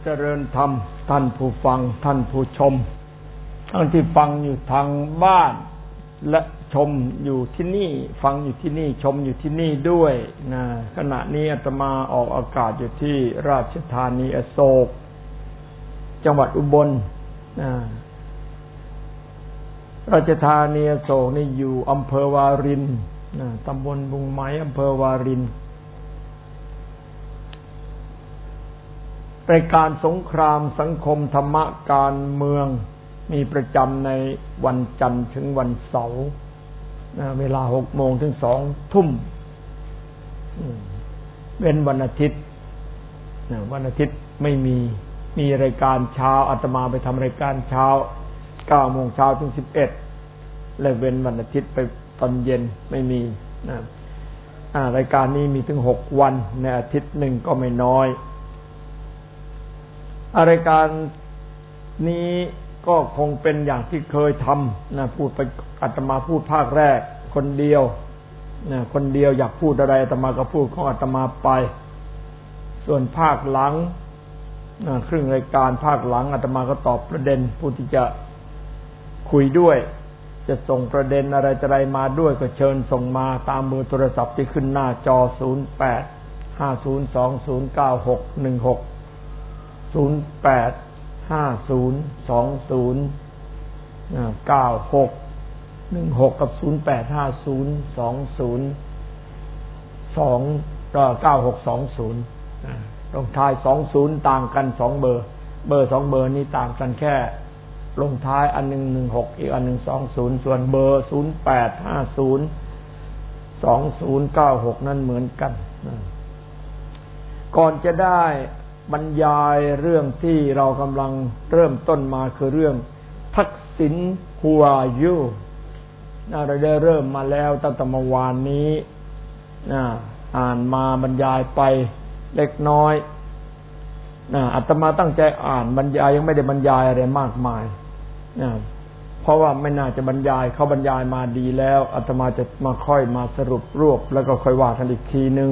เจริญธรรมท่านผู้ฟังท่านผู้ชมทั้งที่ฟังอยู่ทางบ้านและชมอยู่ที่นี่ฟังอยู่ที่นี่ชมอยู่ที่นี่ด้วยนะขณะนี้อาตมาออกอากาศอยู่ที่ราชธานีอโศกจังหวัดอุบลนะราชธานีอโศกนี่อยู่อำเภอวารินนะตำบลบุงไม้อำเภอวารินรายการสงครามสังคมธรรมะการเมืองมีประจำในวันจันทร์ถึงวันเสาร์เวลา 6 โมงถึง 2 ทุ่มเว้นวันอาทิตย์วันอาทิตย์ไม่มีรายการเช้าอาตมาไปทำรายการเช้า 9 โมงเช้าถึง 11และเว้นวันอาทิตย์ไปตอนเย็นไม่มีรายการนี้มีถึง6วันในอาทิตย์หนึ่งก็ไม่น้อยรายการนี้ก็คงเป็นอย่างที่เคยทำนะพูดไปอาตมาพูดภาคแรกคนเดียวนะคนเดียวอยากพูดอะไรอาตมาก็พูดของอาตมาไปส่วนภาคหลังนะครึ่งรายการภาคหลังอาตมาก็ตอบประเด็นผู้ที่จะคุยด้วยจะส่งประเด็นอะไรมาด้วยก็เชิญส่งมาตามเบอร์โทรศัพท์ที่ขึ้นหน้าจอ0850209616 0850209616กับ0850209620ลงท้าย20ต่างกัน2เบอร์2เบอร์นี้ต่างกันแค่ลงท้ายอันนึง16อีกอันนึง20ส่วนเบอร์08502096นั้นเหมือนกันก่อนจะได้บรรยายเรื่องที่เรากำลังเริ่มต้นมาคือเรื่องทักษิณ Who are you เราได้เริ่มมาแล้วตั้งแต่เมื่อวานนี้อ่านมาบรรยายไปเล็กน้อยอาตมาตั้งใจอ่านบรรยายยังไม่ได้บรรยายอะไรมากมายเพราะว่าไม่น่าจะบรรยายเขาบรรยายมาดีแล้วอาตมาจะมาค่อยมาสรุปรวบแล้วก็ค่อยว่ากันอีกทีนึง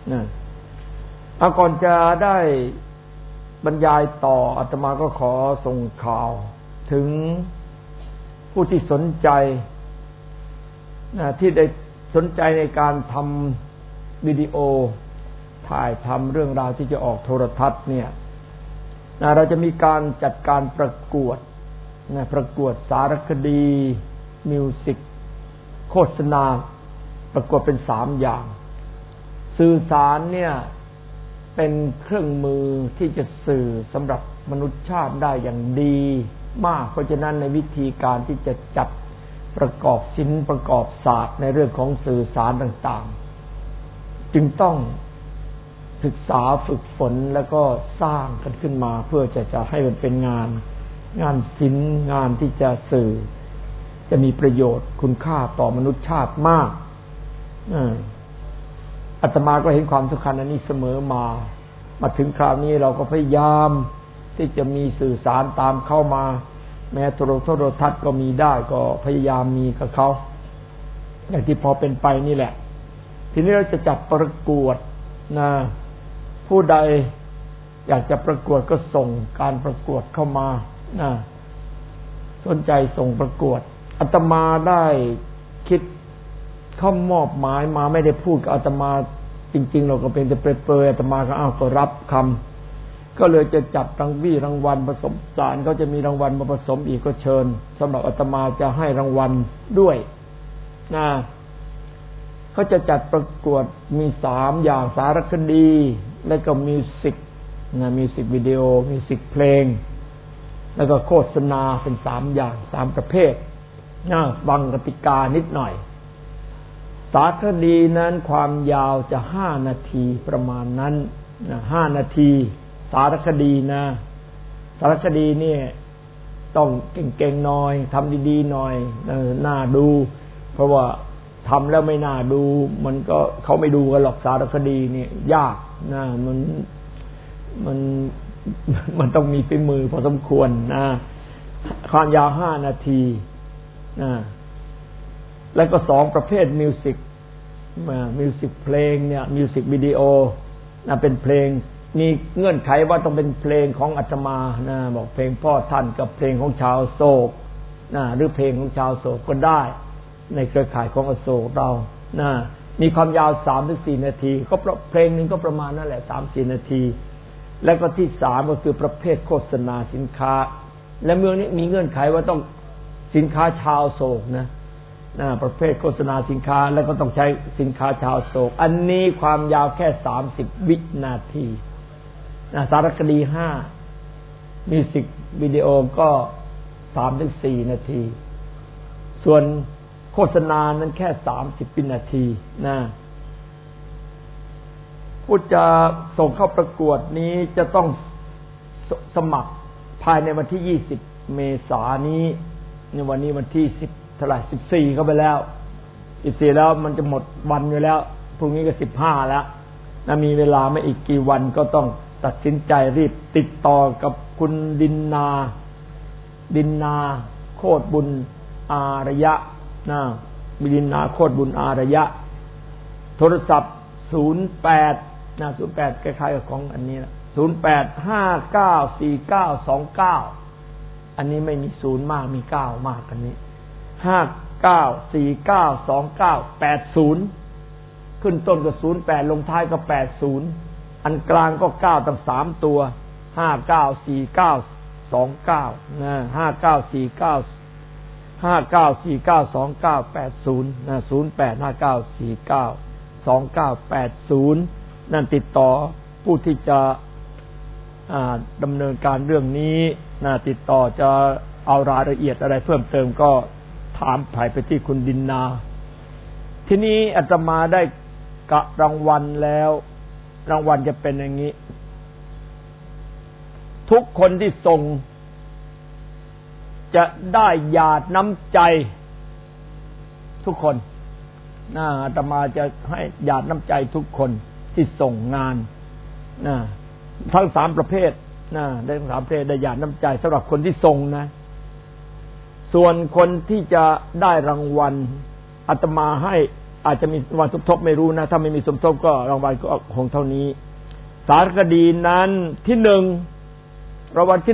ก่อนจะได้บรรยายต่ออาตมาก็ขอส่งข่าวถึงผู้ที่สนใจที่ได้สนใจในการทำวิดีโอถ่ายทำเรื่องราวที่จะออกโทรทัศน์เนี่ยเราจะมีการจัดการประกวดสารคดีมิวสิกโฆษณาประกวดเป็น3อย่างสื่อสารเนี่ยเป็นเครื่องมือที่จะสื่อสำหรับมนุษยชาติได้อย่างดีมากเพราะฉะนั้นในวิธีการที่จะจัดประกอบศิลป์ประกอบศาสตร์ในเรื่องของสื่อสารต่างๆจึงต้องศึกษาฝึกฝนแล้วก็สร้างกันขึ้นมาเพื่อจะให้มันเป็นงานศิลป์งานที่จะสื่อจะมีประโยชน์คุณค่าต่อมนุษยชาติมากอาตมาก็เห็นความสำคัญอันนี้เสมอมาถึงคราวนี้เราก็พยายามที่จะมีสื่อสารตามเข้ามาแม้โทรทัศน์ก็มีได้ก็พยายามมีกับเขาอย่างที่พอเป็นไปนี่แหละทีนี้เราจะจัดประกวดผู้ใดอยากจะประกวดก็ส่งการประกวดเข้ามาสนใจส่งประกวดอาตมาได้คิดเขามอบหมายมาไม่ได้พูดกับอาตมาจริงๆเราก็เป็นแต่เปรยๆอาตมาก็รับคำก็เลยจะจัดรางวัลผสมสารเขาจะมีรางวัลมาผสมอีกก็เชิญสำหรับอาตมาจะให้รางวัลด้วยเขาจะจัดประกวดมี3อย่างสารคดีแล้วก็มิวสิกมิวสิกวิดีโอมิวสิกเพลงแล้วก็โฆษณาเป็น3อย่าง3ประเภทฟังกติกานิดหน่อยสารคดีนั้นความยาวจะ5นาทีประมาณนั้น5นาทีสารคดีสารคดีนี่ต้องเก่งๆหน่อยทำดีๆหน่อยน่าดูเพราะว่าทำแล้วไม่น่าดูมันก็เขาไม่ดูกันหรอกสารคดีนี่ยากมันต้องมีฝีมือพอสมควรความยาว5นาทีแล้วก็2ประเภทมิวสิกเพลงเนี่ยมิวสิกวิดีโอเป็นเพลงมีเงื่อนไขว่าต้องเป็นเพลงของอาตมานะบอกเพลงพ่อท่านกับเพลงของชาวโศกนะหรือเพลงของชาวโศกก็ได้ในเครือข่ายของอโศกเรานะมีความยาว 3-4 นาทีก็เพลงนึงก็ประมาณนั่นแหละ 3-4 นาทีแล้วก็ที่3ก็คือประเภทโฆษณาสินค้าและเมืองนี้มีเงื่อนไขว่าต้องสินค้าชาวโศกนะประเภทโฆษณาสินค้าแล้วก็ต้องใช้สินค้าชาวโศกอันนี้ความยาวแค่30 วินาทีสารคดี5มิวสิกวิดีโอก็ 3-4 นาทีส่วนโฆษณานั้นแค่30 วินาทีนะผู้จะส่งเข้าประกวดนี้จะต้องสมัครภายในวันที่20 เมษายนนี้ในวันนี้วันที่10เท่าไหร่14เข้าไปแล้ว14แล้วมันจะหมดวันอยู่แล้วพรุ่งนี้ก็15แล้วนะมีเวลาไม่อีกกี่วันก็ต้องตัดสินใจรีบติดต่อกับคุณดินนาโคตรบุญอารยะนะดินนาโคตรบุญอารยะโทรศัพท์08นะ08คล้ายๆกับของอันนี้นะ08594929อันนี้ไม่มี0มากมี9มากอันนี้59492980ขึ้นต้นก็08ลงท้ายก็80อันกลางก็9ตั้ง3ตัว594929นะ59492980นะ0859492980นั่นติดต่อผู้ที่จะดำเนินการเรื่องนี้นะติดต่อจะเอารายละเอียดอะไรเพิ่มเติมก็ถามไปที่คุณดินนาทีนี้อาตมาได้กะรางวัลแล้วรางวัลจะเป็นอย่างนี้ทุกคนที่ส่งจะได้หยาดน้ำใจทุกคนอาตมาจะให้หยาดน้ำใจทุกคนที่ส่งงานทั้ง3ประเภทได้ทั้ง3ประเภทได้หยาดน้ำใจสำหรับคนที่ส่งนะส่วนคนที่จะได้รางวัลอาตมาให้อาจจะมีรางวัลสมทบไม่รู้นะถ้าไม่มีสมทบก็รางวัลก็คงเท่านี้สารคดีนั้นที่1รางวัลที่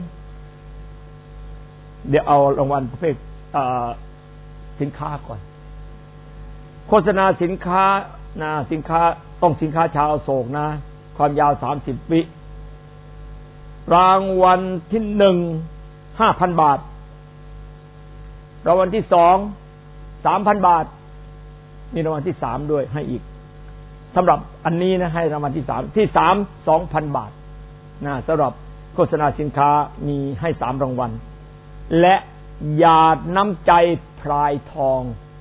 1เดี๋ยวเอารางวัลประเภทสินค้าก่อนโฆษณาสินค้าสินค้าต้องสินค้าชาวอโศกนะความยาว30 วิรางวัลที่1 5,000 บาทรางวัลที่2 3,000 บาทมีรางวัลที่3ด้วยให้อีกสำหรับอันนี้นะให้รางวัลที่3ที่3 2,000 บาทสำหรับโฆษณาสินค้ามีให้3รางวัลและหยาดน้ำใจพลายทอง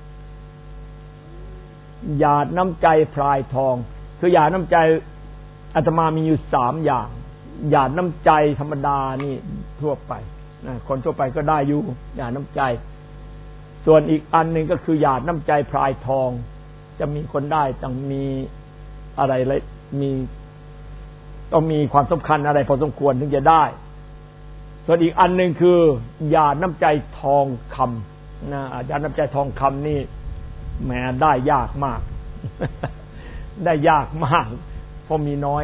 หยาดน้ำใจพลายทองคือหยาดน้ำใจอาตมามีอยู่3อย่างหยาดน้ำใจธรรมดานี่ทั่วไปคนทั่วไปก็ได้อยู่หยาดน้ำใจส่วนอีกอันหนึ่งก็คือหยาดน้ำใจพลายทองจะมีคนได้ต้องมีอะไรมีต้องมีความสำคัญอะไรพอสมควรถึงจะได้ส่วนอีกอันหนึ่งคือหยาดน้ำใจทองคำหยาดน้ำใจทองคำนี่แหมได้ยากมากได้ยากมากเพราะมีน้อย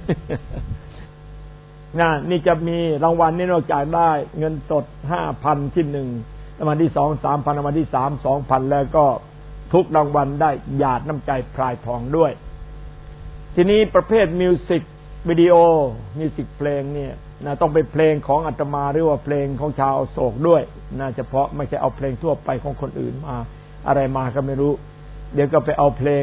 นี่จะมีรางวัลนี่นอกจากได้เงินสด 5,000 ที่1รางวัลที่2 3,000 รางวัลที่3 2,000แล้วก็ทุกรางวัลได้หยาดน้ำใจพลายทองด้วยทีนี้ประเภทมิวสิกวิดีโอมิวสิกเพลงเนี่ยต้องเป็นเพลงของอาตมาหรือว่าเพลงของชาวโศกด้วยเฉพาะไม่ใช่เอาเพลงทั่วไปของคนอื่นมาอะไรมาก็ไม่รู้เดี๋ยวก็ไปเอาเพลง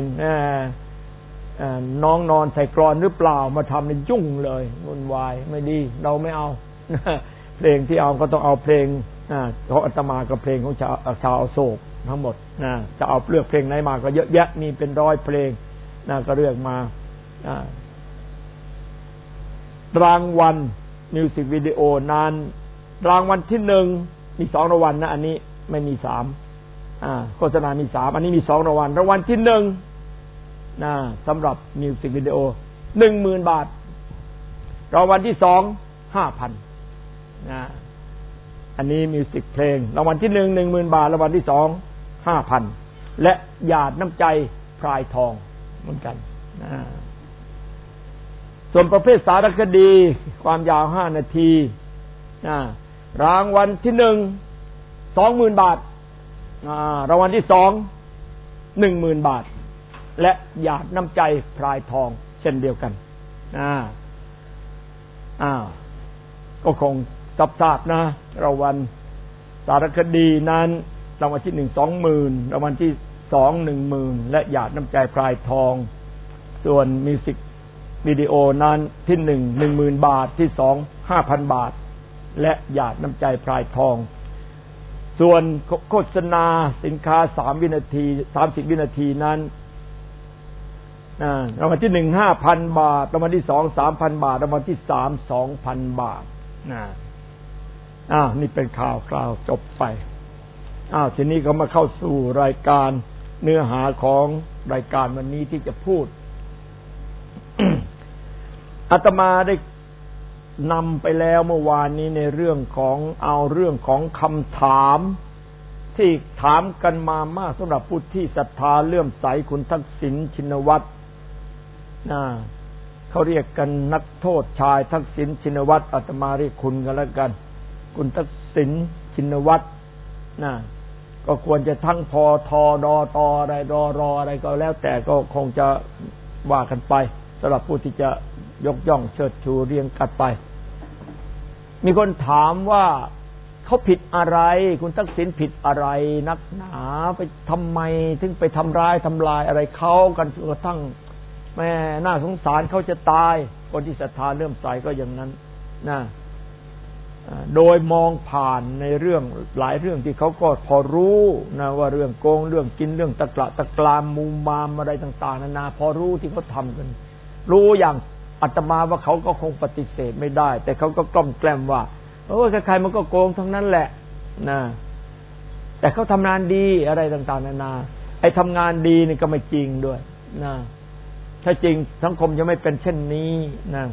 น้องนอนใส่กรอนหรือเปล่ามาทำในยุ่งเลยวุ่นวายไม่ดีเราไม่เอาเพลงที่เอาก็ต้องเอาเพลงของอาตมากับเพลงของชาวโศกทั้งหมดจะเอาเลือกเพลงไหนมาก็เยอะแยะมีเป็น100เพลงก็เลือกมารางวัลมิวสิกวิดีโอนั้นรางวัลที่1มี2รางวัลนะอันนี้ไม่มี3โฆษณามี3อันนี้มี2รางวัลรางวัลที่1สำหรับมิวสิกวิดีโอ 10,000 บาทรางวัลที่2 5,000 อันนี้มิวสิกเพลงรางวัลที่1 10,000 บาทรางวัลที่2 5,000 และหยาดน้ำใจพลายทองเหมือนกันส่วนประเภทสารคดีความยาว5 นาทีรางวัลที่ 1 20,000 บาทรางวัลที่ 2 10,000 บาทและหยาดน้ำใจพลายทองเช่นเดียวกันก็คงทราบนะรางวัลสารคดีนั้นรางวัลที่ 1 20,000รางวัลที่ 2 10,000และหยาดน้ำใจพลายทองส่วนมิวสิกวิดีโอนั้นที่ 1 10,000 บาทที่ 2 5,000 บาทและหยาดน้ำใจพลายทองส่วนโฆษณาสินค้า3 วินาที30 วินาทีนั้นรางวัลที่ 1 5,000 บาทรางวัลที่ 2 3,000 บาทรางวัลที่ 3 2,000 บาทนี่เป็นข่าวจบไปทีนี้ก็มาเข้าสู่รายการเนื้อหาของรายการวันนี้ที่จะพูด อาตมาได้นำไปแล้วเมื่อวานนี้ในเรื่องของคำถามที่ถามกันมามากสำหรับผู้ที่ศรัทธาเลื่อมใสคุณทักษิณชินวัตรเขาเรียกกันนักโทษชายทักษิณชินวัตรอาตมาเรียกคุณกันแล้วกันคุณทักษิณชินวัตรก็ควรจะทั้งพอทอดอตออะไรรออะไรก็แล้วแต่ก็คงจะว่ากันไปสำหรับผู้ที่จะยกย่องเชิดชูเรียงกันไปมีคนถามว่าเขาผิดอะไรคุณทักษิณผิดอะไรนักหนาไปทำไมถึงไปทำลายอะไรเขากันจนกระทั่งแม่น่าสงสารเขาจะตายคนที่ศรัทธาเลื่อมใสก็อย่างนั้นโดยมองผ่านในเรื่องหลายเรื่องที่เขาก็พอรู้นะว่าเรื่องโกงเรื่องกินเรื่องตะกรามมูมามอะไรต่างๆนานาพอรู้ที่เขาทำกันรู้อย่างอาตมาว่าเขาก็คงปฏิเสธไม่ได้แต่เขาก็กล่อมแกล้มว่าใครๆมันก็โกงทั้งนั้นแหละนะแต่เขาทำงานดีอะไรต่างๆนานาไอ้ทำงานดีนี่ก็ไม่จริงด้วยนะถ้าจริงสังคมจะไม่เป็นเช่นนี้นะ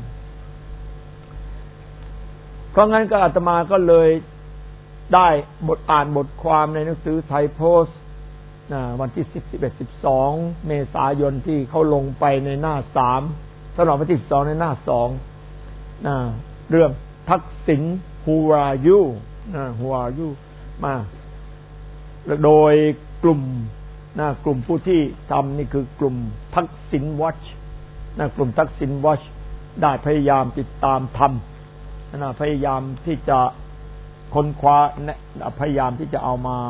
เพราะงั้นก็อาตมาก็เลยได้อ่านบทความในหนังสือไทยโพสต์วันที่11-12 เมษายนที่เขาลงไปในหน้า3สำหรับวันที่12ในหน้า2เรื่องทักษิณ Who are you Who are you มาโดยกลุ่มผู้ที่ทำนี่คือกลุ่มทักษิณ Watch กลุ่มทักษิณ Watch ได้พยายามติดตามทำพยายามที่จะค้นคว้าพยายามที่จะเอามา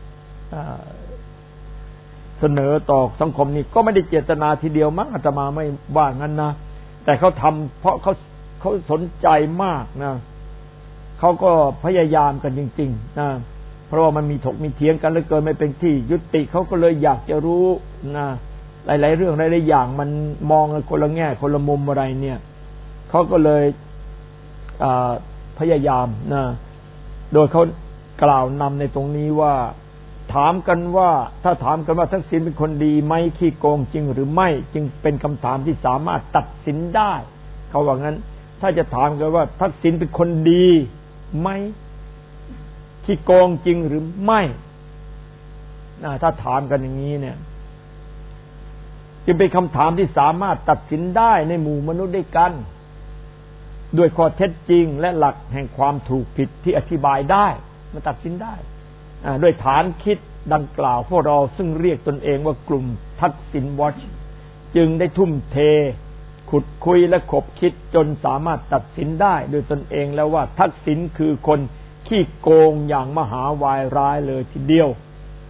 เสนอต่อสังคมนี้ก็ไม่ได้เจตนาทีเดียวมั้งอาตมาไม่ว่างั้นนะแต่เขาทำเพราะเขาสนใจมากนะเขาก็พยายามกันจริงๆนะเพราะว่ามันมีถกมีเถียงกันเหลือเกินไม่เป็นที่ยุติเขาก็เลยอยากจะรู้นะหลายๆเรื่องหลายๆอย่างมันมองคนละแง่คนละมุมอะไรเนี่ยเขาก็เลยพยายามนะโดยเขากล่าวนำในตรงนี้ว่าถามกันว่าถ้าถามกันว่าทักษิณเป็นคนดีไหมขี้โกงจริงหรือไม่จึงเป็นคำถามที่สามารถตัดสินได้เขาว่างั้นถ้าจะถามกันว่าทักษิณเป็นคนดีไหมขี้โกงจริงหรือไม่ถ้าถามกันอย่างนี้เนี่ยจึงเป็นคำถามที่สามารถตัดสินได้ในหมู่มนุษย์ด้วยกันด้วยข้อเท็จจริงและหลักแห่งความถูกผิดที่อธิบายได้มันตัดสินได้ด้วยฐานคิดดังกล่าวพวกเราซึ่งเรียกตนเองว่ากลุ่มทักษิณวอชจึงได้ทุ่มเทขุดคุยและขบคิดจนสามารถตัดสินได้โดยตนเองแล้วว่าทักษิณคือคนขี้โกงอย่างมหาวายร้ายเลยทีเดียว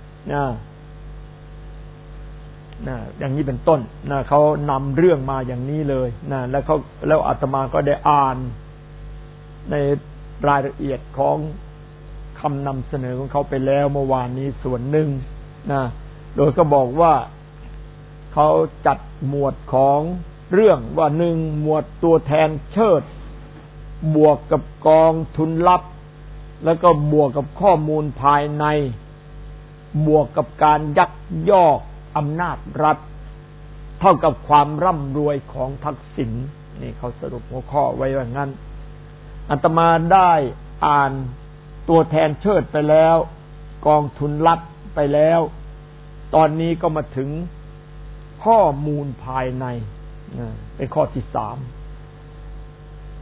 อย่างนี้เป็นต้นเขานำเรื่องมาอย่างนี้เลยแล้วอาตมาก็ได้อ่านในรายละเอียดของคำนำเสนอของเขาไปแล้วเมื่อวานนี้ส่วนหนึ่งโดยก็บอกว่าเขาจัดหมวดของเรื่องว่า1หมวดตัวแทนเชิดบวกกับกองทุนลับแล้วก็บวกกับข้อมูลภายในบวกกับการยักยอกอำนาจรัฐเท่ากับความร่ำรวยของทักษิณนี่เขาสรุปหัวข้อไว้ว่างั้นอาตมาได้อ่านตัวแทนเชิดไปแล้วกองทุนลับไปแล้วตอนนี้ก็มาถึงข้อมูลภายในเป็นข้อที่3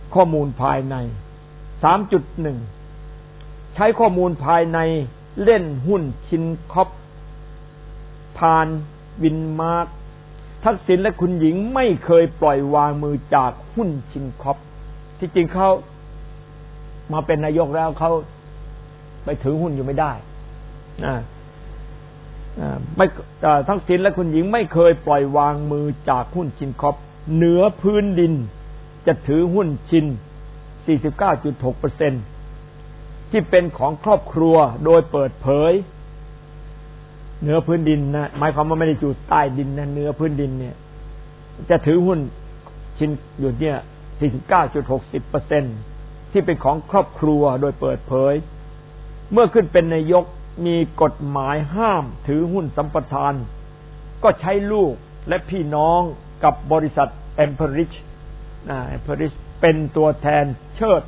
ข้อมูลภายใน 3.1 ใช้ข้อมูลภายในเล่นหุ้นชินคอปผ่านวินมาร์กทักษิณและคุณหญิงไม่เคยปล่อยวางมือจากหุ้นชินคอปที่จริงเขามาเป็นนายกแล้วเขาไปถือหุ้นอยู่ไม่ได้ไม่ทักษิณและคุณหญิงไม่เคยปล่อยวางมือจากหุ้นชินคอปเหนือพื้นดินจะถือหุ้นชิน 49.6% ที่เป็นของครอบครัวโดยเปิดเผยเหนือพื้นดินนะหมายความว่าไม่ได้อยู่ใต้ดินนะเหนือพื้นดินเนี่ยจะถือหุ้นชินอยู่เนี่ย 49.60% ที่เป็นของครอบครัวโดยเปิดเผยเมื่อขึ้นเป็นนายกมีกฎหมายห้ามถือหุ้นสัมปทานก็ใช้ลูกและพี่น้องกับบริษัท Amperich Amperich เป็นตัวแทนเชิด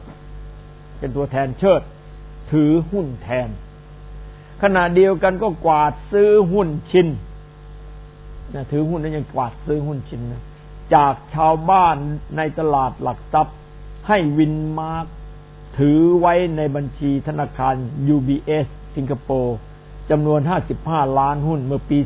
ถือหุ้นแทนขณะเดียวกันก็กวาดซื้อหุ้นชินถือหุ้นนั้นยังกวาดซื้อหุ้นชินนะจากชาวบ้านในตลาดหลักทรัพย์ให้วินมาร์กถือไว้ในบัญชีธนาคาร UBS สิงคโปร์จำนวน55ล้านหุ้นเมื่อปี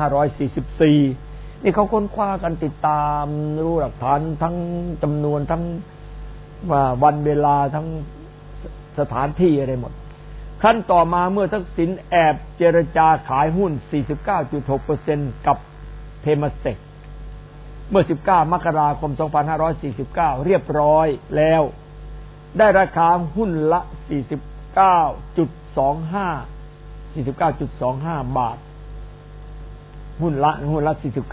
2544 นี่เขาค้นคว้ากันติดตามรู้หลักฐานทั้งจำนวนทั้งวันเวลาทั้งสถานที่อะไรหมดขั้นต่อมาเมื่อทักษิณแอบเจรจาขายหุ้น 49.6% กับเทมเซกเมื่อ19มกราคม 2549 เรียบร้อยแล้วได้ราคาหุ้นละ 49.25 บาทหุ้นละ49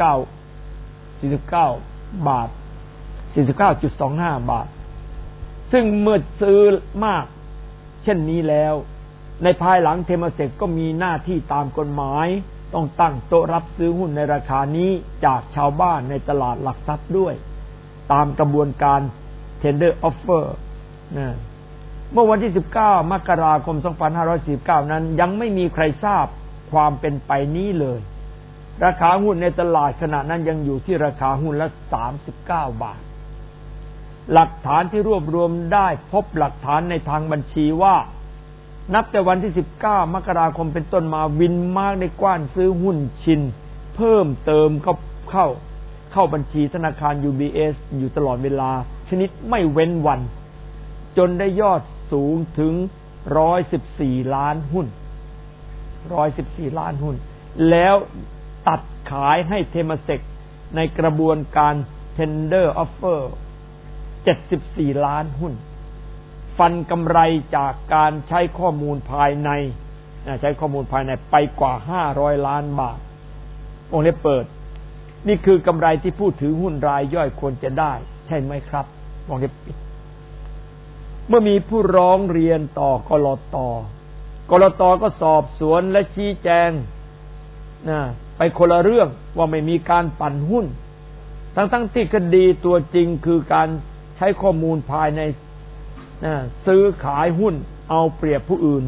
บาท 49.25 บาทซึ่งเมื่อซื้อมากเช่นนี้แล้วในภายหลังเทมเซกก็มีหน้าที่ตามกฎหมายต้องตั้งโต๊ะรับซื้อหุ้นในราคานี้จากชาวบ้านในตลาดหลักทรัพย์ด้วยตามกระบวนการ tender offer เมื่อวันที่19มกราคม 2549 นั้นยังไม่มีใครทราบความเป็นไปนี้เลยราคาหุ้นในตลาดขณะนั้นยังอยู่ที่ราคาหุ้นละ39 บาทหลักฐานที่รวบรวมได้พบหลักฐานในทางบัญชีว่านับแต่วันที่19มกราคมเป็นต้นมาวินมาร์กได้กว้านซื้อหุ้นชินเพิ่มเติมเข้าบัญชีธนาคาร UBS อยู่ตลอดเวลาชนิดไม่เว้นวันจนได้ยอดสูงถึง114ล้านหุ้น114ล้านหุ้นแล้วตัดขายให้เทมเซกในกระบวนการ tender offer 74ล้านหุ้นฟันกำไรจากการใช้ข้อมูลภายในไปกว่า500ล้านบาทวงเล็บเปิดนี่คือกำไรที่ผู้ถือหุ้นรายย่อยควรจะได้ใช่ไหมครับวงเล็บปิดเมื่อมีผู้ร้องเรียนต่อกลต.ก็สอบสวนและชี้แจงไปคนละเรื่องว่าไม่มีการปั่นหุ้นทั้งที่คดีตัวจริงคือการใช้ข้อมูลภายในซื้อขายหุ้นเอาเปรียบผู้อื่น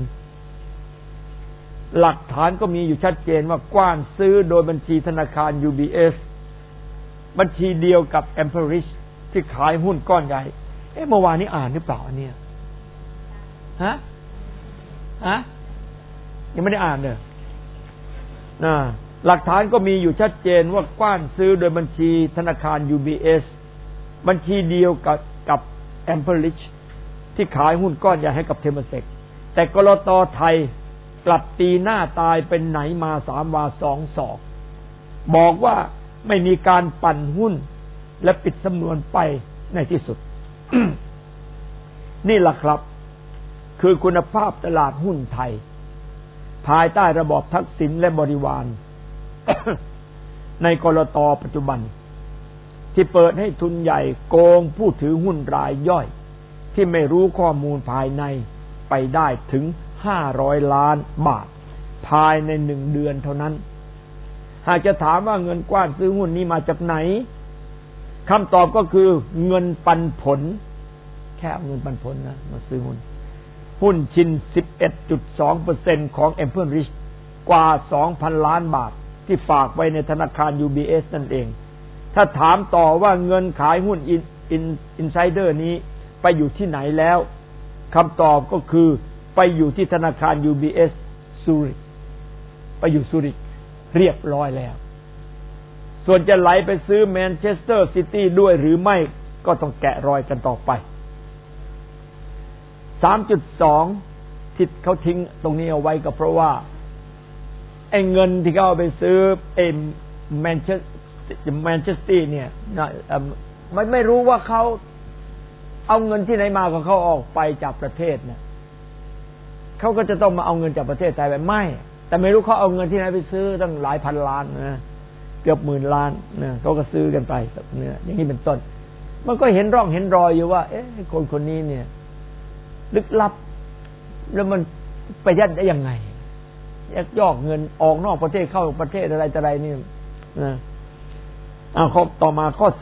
หลักฐานก็มีอยู่ชัดเจนว่ากว้านซื้อโดยบัญชีธนาคาร UBS บัญชีเดียวกับ Amperich ที่ขายหุ้นก้อนใหญ่เมื่อวานนี้อ่านหรือเปล่าอันเนี้ยยังไม่ได้อ่านเลยหลักฐานก็มีอยู่ชัดเจนว่ากว้านซื้อโดยบัญชีธนาคาร UBS บัญชีเดียวกับ Amperich ที่ขายหุ้นก้อนใหญ่ให้กับเทมเซกแต่กลต.ไทยกลับตีหน้าตายเป็นไหนมา3 วา 2 ศอกบอกว่าไม่มีการปั่นหุ้นและปิดสำนวนไปในที่สุด นี่แหละครับคือคุณภาพตลาดหุ้นไทยภายใต้ระบอบทักษิณและบริวาร ในกลต.ปัจจุบันที่เปิดให้ทุนใหญ่โกงผู้ถือหุ้นรายย่อยที่ไม่รู้ข้อมูลภายในไปได้ถึง500ล้านบาทภายใน1 เดือนเท่านั้นหากจะถามว่าเงินกว้านซื้อหุ้นนี้มาจากไหนคำตอบก็คือเงินปันผลแค่เอาเงินปันผลนะมาซื้อหุ้นชิน 11.2% ของ Amperich กว่า 2,000 ล้านบาทที่ฝากไว้ในธนาคาร UBS นั่นเองถ้าถามต่อว่าเงินขายหุ้นอินไซเดอร์นี้ไปอยู่ที่ไหนแล้วคำตอบก็คือไปอยู่ที่ธนาคาร UBS ซูริกไปอยู่ซูริกเรียบร้อยแล้วส่วนจะไหลไปซื้อแมนเชสเตอร์ซิตี้ด้วยหรือไม่ก็ต้องแกะรอยกันต่อไป 3.2 ที่เขาทิ้งตรงนี้เอาไว้ก็เพราะว่าไอ้เงินที่เขาเอาไปซื้อแมนเชสเตอร์เนี่ยไม่รู้ว่าเขาเอาเงินที่ไหนมาของเขาออกไปจากประเทศนะเขาก็จะต้องมาเอาเงินจากประเทศไทยไปไม่แต่ไม่รู้เขาเอาเงินที่ไหนไปซื้อตั้งหลายพันล้านนะเกือบหมื่นล้านนะเขาก็ซื้อกันไปเนี่ยอย่างนี้เป็นต้นมันก็เห็นร่องเห็นรอยอยู่ว่าคนนี้เนี่ยลึกลับแล้วมันไปยัดได้ยังไงยักยอกเงินออกนอกประเทศเข้าประเทศอะไรต่ออะไรนี่นะข้อต่อมาข้อ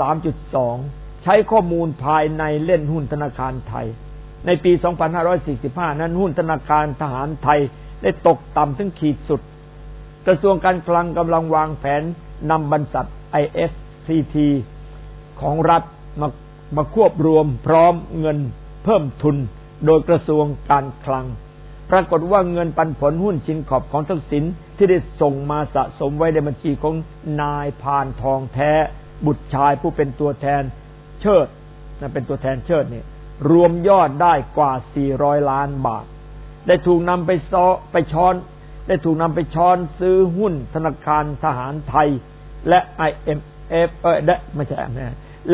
3.2 ใช้ข้อมูลภายในเล่นหุ้นธนาคารไทยในปี 2545 นั้นหุ้นธนาคารทหารไทยได้ตกต่ำถึงขีดสุดกระทรวงการคลังกำลังวางแผนนำบริษัท IFCT ของรัฐมาควบรวมพร้อมเงินเพิ่มทุนโดยกระทรวงการคลังปรากฏว่าเงินปันผลหุ้นชินขอบของทักษิณที่ได้ส่งมาสะสมไว้ในบัญชีของนายพานทองแท้บุตรชายผู้เป็นตัวแทนเชิดเป็นตัวแทนเชิดเนี่ยรวมยอดได้กว่า400ล้านบาทได้ถูกนำไปช้อนซื้อหุ้นธนาคารทหารไทยและ IMF และ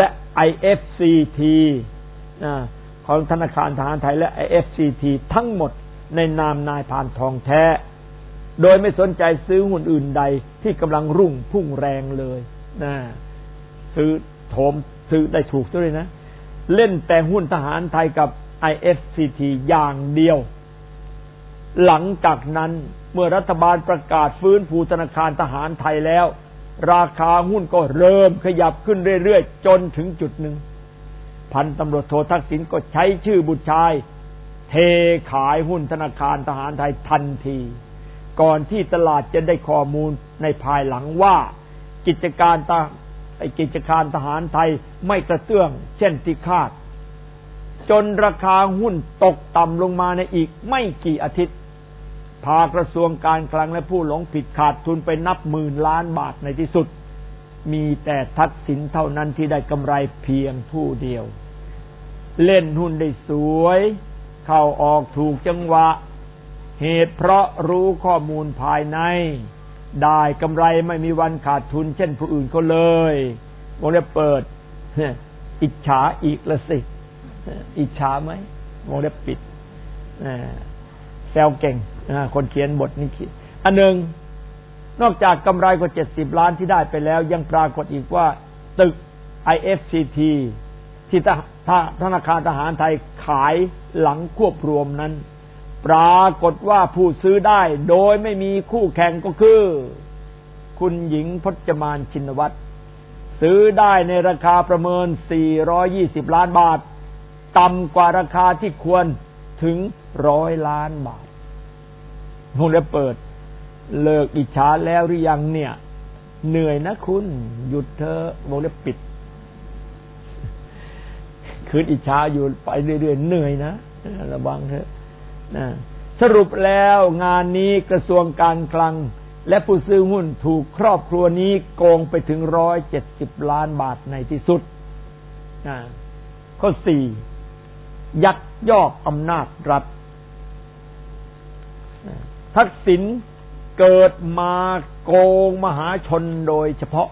IFCT ของธนาคารทหารไทยและ IFCT ทั้งหมดในนามนายพานทองแท้โดยไม่สนใจซื้อหุ้นอื่นใดที่กำลังรุ่งพุ่งแรงเลยซื้อได้ถูกด้วยนะเล่นแต่หุ้นทหารไทยกับ IFCT อย่างเดียวหลังจากนั้นเมื่อรัฐบาลประกาศฟื้นฟูธนาคารทหารไทยแล้วราคาหุ้นก็เริ่มขยับขึ้นเรื่อยๆจนถึงจุดหนึ่งพันตำรวจโททักษิณก็ใช้ชื่อบุตรชายเทขายหุ้นธนาคารทหารไทยทันทีก่อนที่ตลาดจะได้ข้อมูลในภายหลังว่ากิจการทหารไทยไม่กระเตื้องเช่นที่คาดจนราคาหุ้นตกต่ำลงมาในอีกไม่กี่อาทิตย์พากระทรวงการคลังและผู้หลงผิดขาดทุนไปนับหมื่นล้านบาทในที่สุดมีแต่ทักษิณเท่านั้นที่ได้กำไรเพียงผู้เดียวเล่นหุ้นได้สวยเข้าออกถูกจังหวะเหตุเพราะรู้ข้อมูลภายในได้กำไรไม่มีวันขาดทุนเช่นผู้อื่นเขาเลยวงเล็บเปิดอิจฉาอีกละสิอิจฉาไหมวงเล็บปิดแซวเก่งคนเขียนบทนี้คิดอันหนึ่งนอกจากกำไรกว่า70ล้านที่ได้ไปแล้วยังปรากฏอีกว่าตึก IFCT ที่ธนาคารทหารไทยขายหลังควบรวมนั้นปรากฏว่าผู้ซื้อได้โดยไม่มีคู่แข่งก็คือคุณหญิงพจมานชินวัตรซื้อได้ในราคาประเมิน420ล้านบาทต่ำกว่าราคาที่ควรถึง100ล้านบาทวงเล็บเปิดเลิกอิจฉาแล้วหรือยังเนี่ยเหนื่อยนะคุณหยุดเถอะวงเล็บปิดคืนอิจฉาอยู่ไปเรื่อยๆเหนื่อยนะระวังเถอะสรุปแล้วงานนี้กระทรวงการคลังและผู้ซื้อหุ้นถูกครอบครัวนี้โกงไปถึง170ล้านบาทในที่สุดข้อ 4ยักยอกอำนาจรัฐทักษิณเกิดมาโกงมหาชนโดยเฉพาะ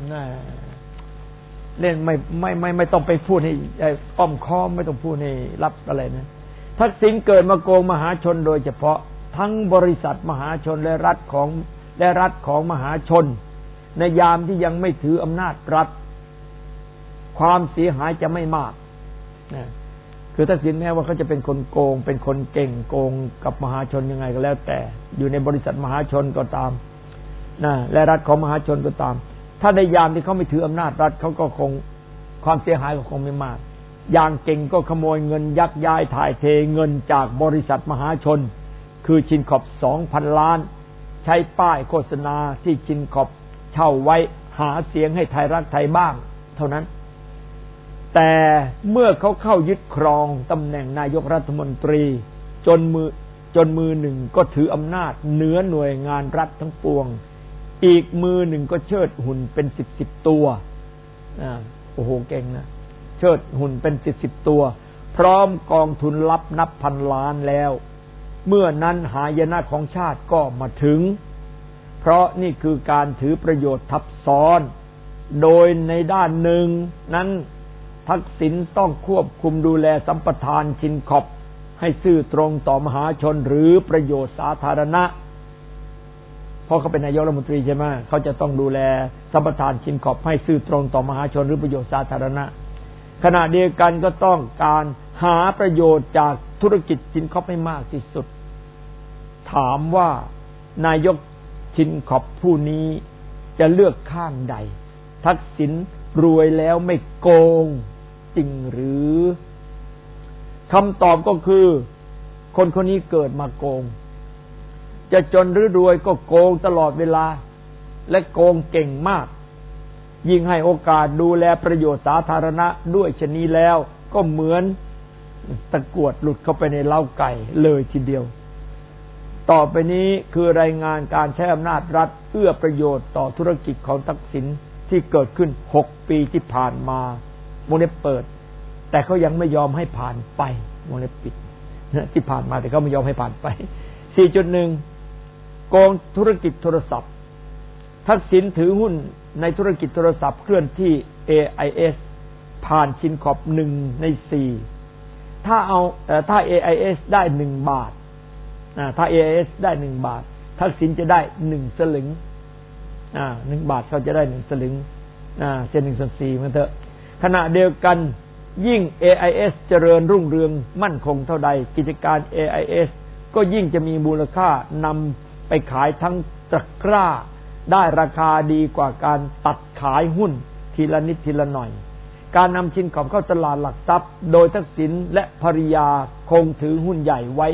เล่นไม่ต้องไปพูดให้อ้อมค้อมไม่ต้องพูดให้รับอะไรนะทักษิณเกิดมาโกงมหาชนโดยเฉพาะทั้งบริษัทมหาชนและรัฐของมหาชนในยามที่ยังไม่ถืออำนาจรัฐความเสียหายจะไม่มากคือทักษิณแม้ว่าเขาจะเป็นคนโกงเป็นคนเก่งโกงกับมหาชนยังไงก็แล้วแต่อยู่ในบริษัทมหาชนก็ตามและรัฐของมหาชนก็ตามถ้าในยามที่เขาไม่ถืออำนาจรัฐเขาก็คงความเสียหายก็คงไม่มากอย่างเก่งก็ขโมยเงินยักย้ายถ่ายเทเงินจากบริษัทมหาชนคือชินขอบ 2,000 ล้านใช้ป้ายโฆษณาที่ชินขอบเช่าไว้หาเสียงให้ไทยรักไทยบ้างเท่านั้นแต่เมื่อเขาเข้ายึดครองตำแหน่งนายกรัฐมนตรีจนมือหนึ่งก็ถืออำนาจเหนือหน่วยงานรัฐทั้งปวงอีกมือหนึ่งก็เชิดหุ่นเป็น10ตัวโอ้โหเก่งนะเชิดหุ่นเป็น10ตัวพร้อมกองทุนลับนับพันล้านแล้วเมื่อนั้นหายนะของชาติก็มาถึงเพราะนี่คือการถือประโยชน์ทับซ้อนโดยในด้านหนึ่งนั้นทักษิณต้องควบคุมดูแลสัมปทานชินขอบให้ซื่อตรงต่อมหาชนหรือประโยชน์สาธารณะเพราะเขาเป็นนายกรัฐมนตรีใช่ไหมเขาจะต้องดูแลสัมปทานชินขอบให้ซื่อตรงต่อมหาชนหรือประโยชน์สาธารณะขณะเดียวกันก็ต้องการหาประโยชน์จากธุรกิจชินขอบให้มากที่สุดถามว่านายกชินขอบผู้นี้จะเลือกข้างใดทักษิณรวยแล้วไม่โกงจริงหรือคำตอบก็คือคนคนนี้เกิดมาโกงจะจนหรือรวยก็โกงตลอดเวลาและโกงเก่งมากยิ่งให้โอกาสดูแลประโยชน์สาธารณะด้วยชนี้แล้วก็เหมือนตะกรวดหลุดเข้าไปในเล้าไก่เลยทีเดียวต่อไปนี้คือรายงานการใช้อำนาจรัฐเอื้อประโยชน์ต่อธุรกิจของทักษิณที่เกิดขึ้น6ปีที่ผ่านมาวงเล็บเปิดแต่เขายังไม่ยอมให้ผ่านไปวงเล็บปิดที่ผ่านมาแต่เขาไม่ยอมให้ผ่านไป 4.1 โกงธุรกิจโทรศัพท์ทักษิณถือหุ้นในธุรกิจโทรศัพท์เคลื่อนที่ AIS ผ่านชินขอบ1 ใน 4ถ้า AIS ได้1 บาทถ้า AIS ได้1 บาททักษิณจะได้1 สลึง1 บาทเขาจะได้1 สลึงเส้น1/4มันเถอะขณะเดียวกันยิ่ง AIS เจริญรุ่งเรืองมั่นคงเท่าใดกิจการ AIS ก็ยิ่งจะมีมูลค่านำไปขายทั้งตะกร้าได้ราคาดีกว่าการตัดขายหุ้นทีละนิดทีละหน่อยการนำชินขอบเข้าตลาดหลักทรัพย์โดยทักษิณและภริยาคงถือหุ้นใหญ่ไว้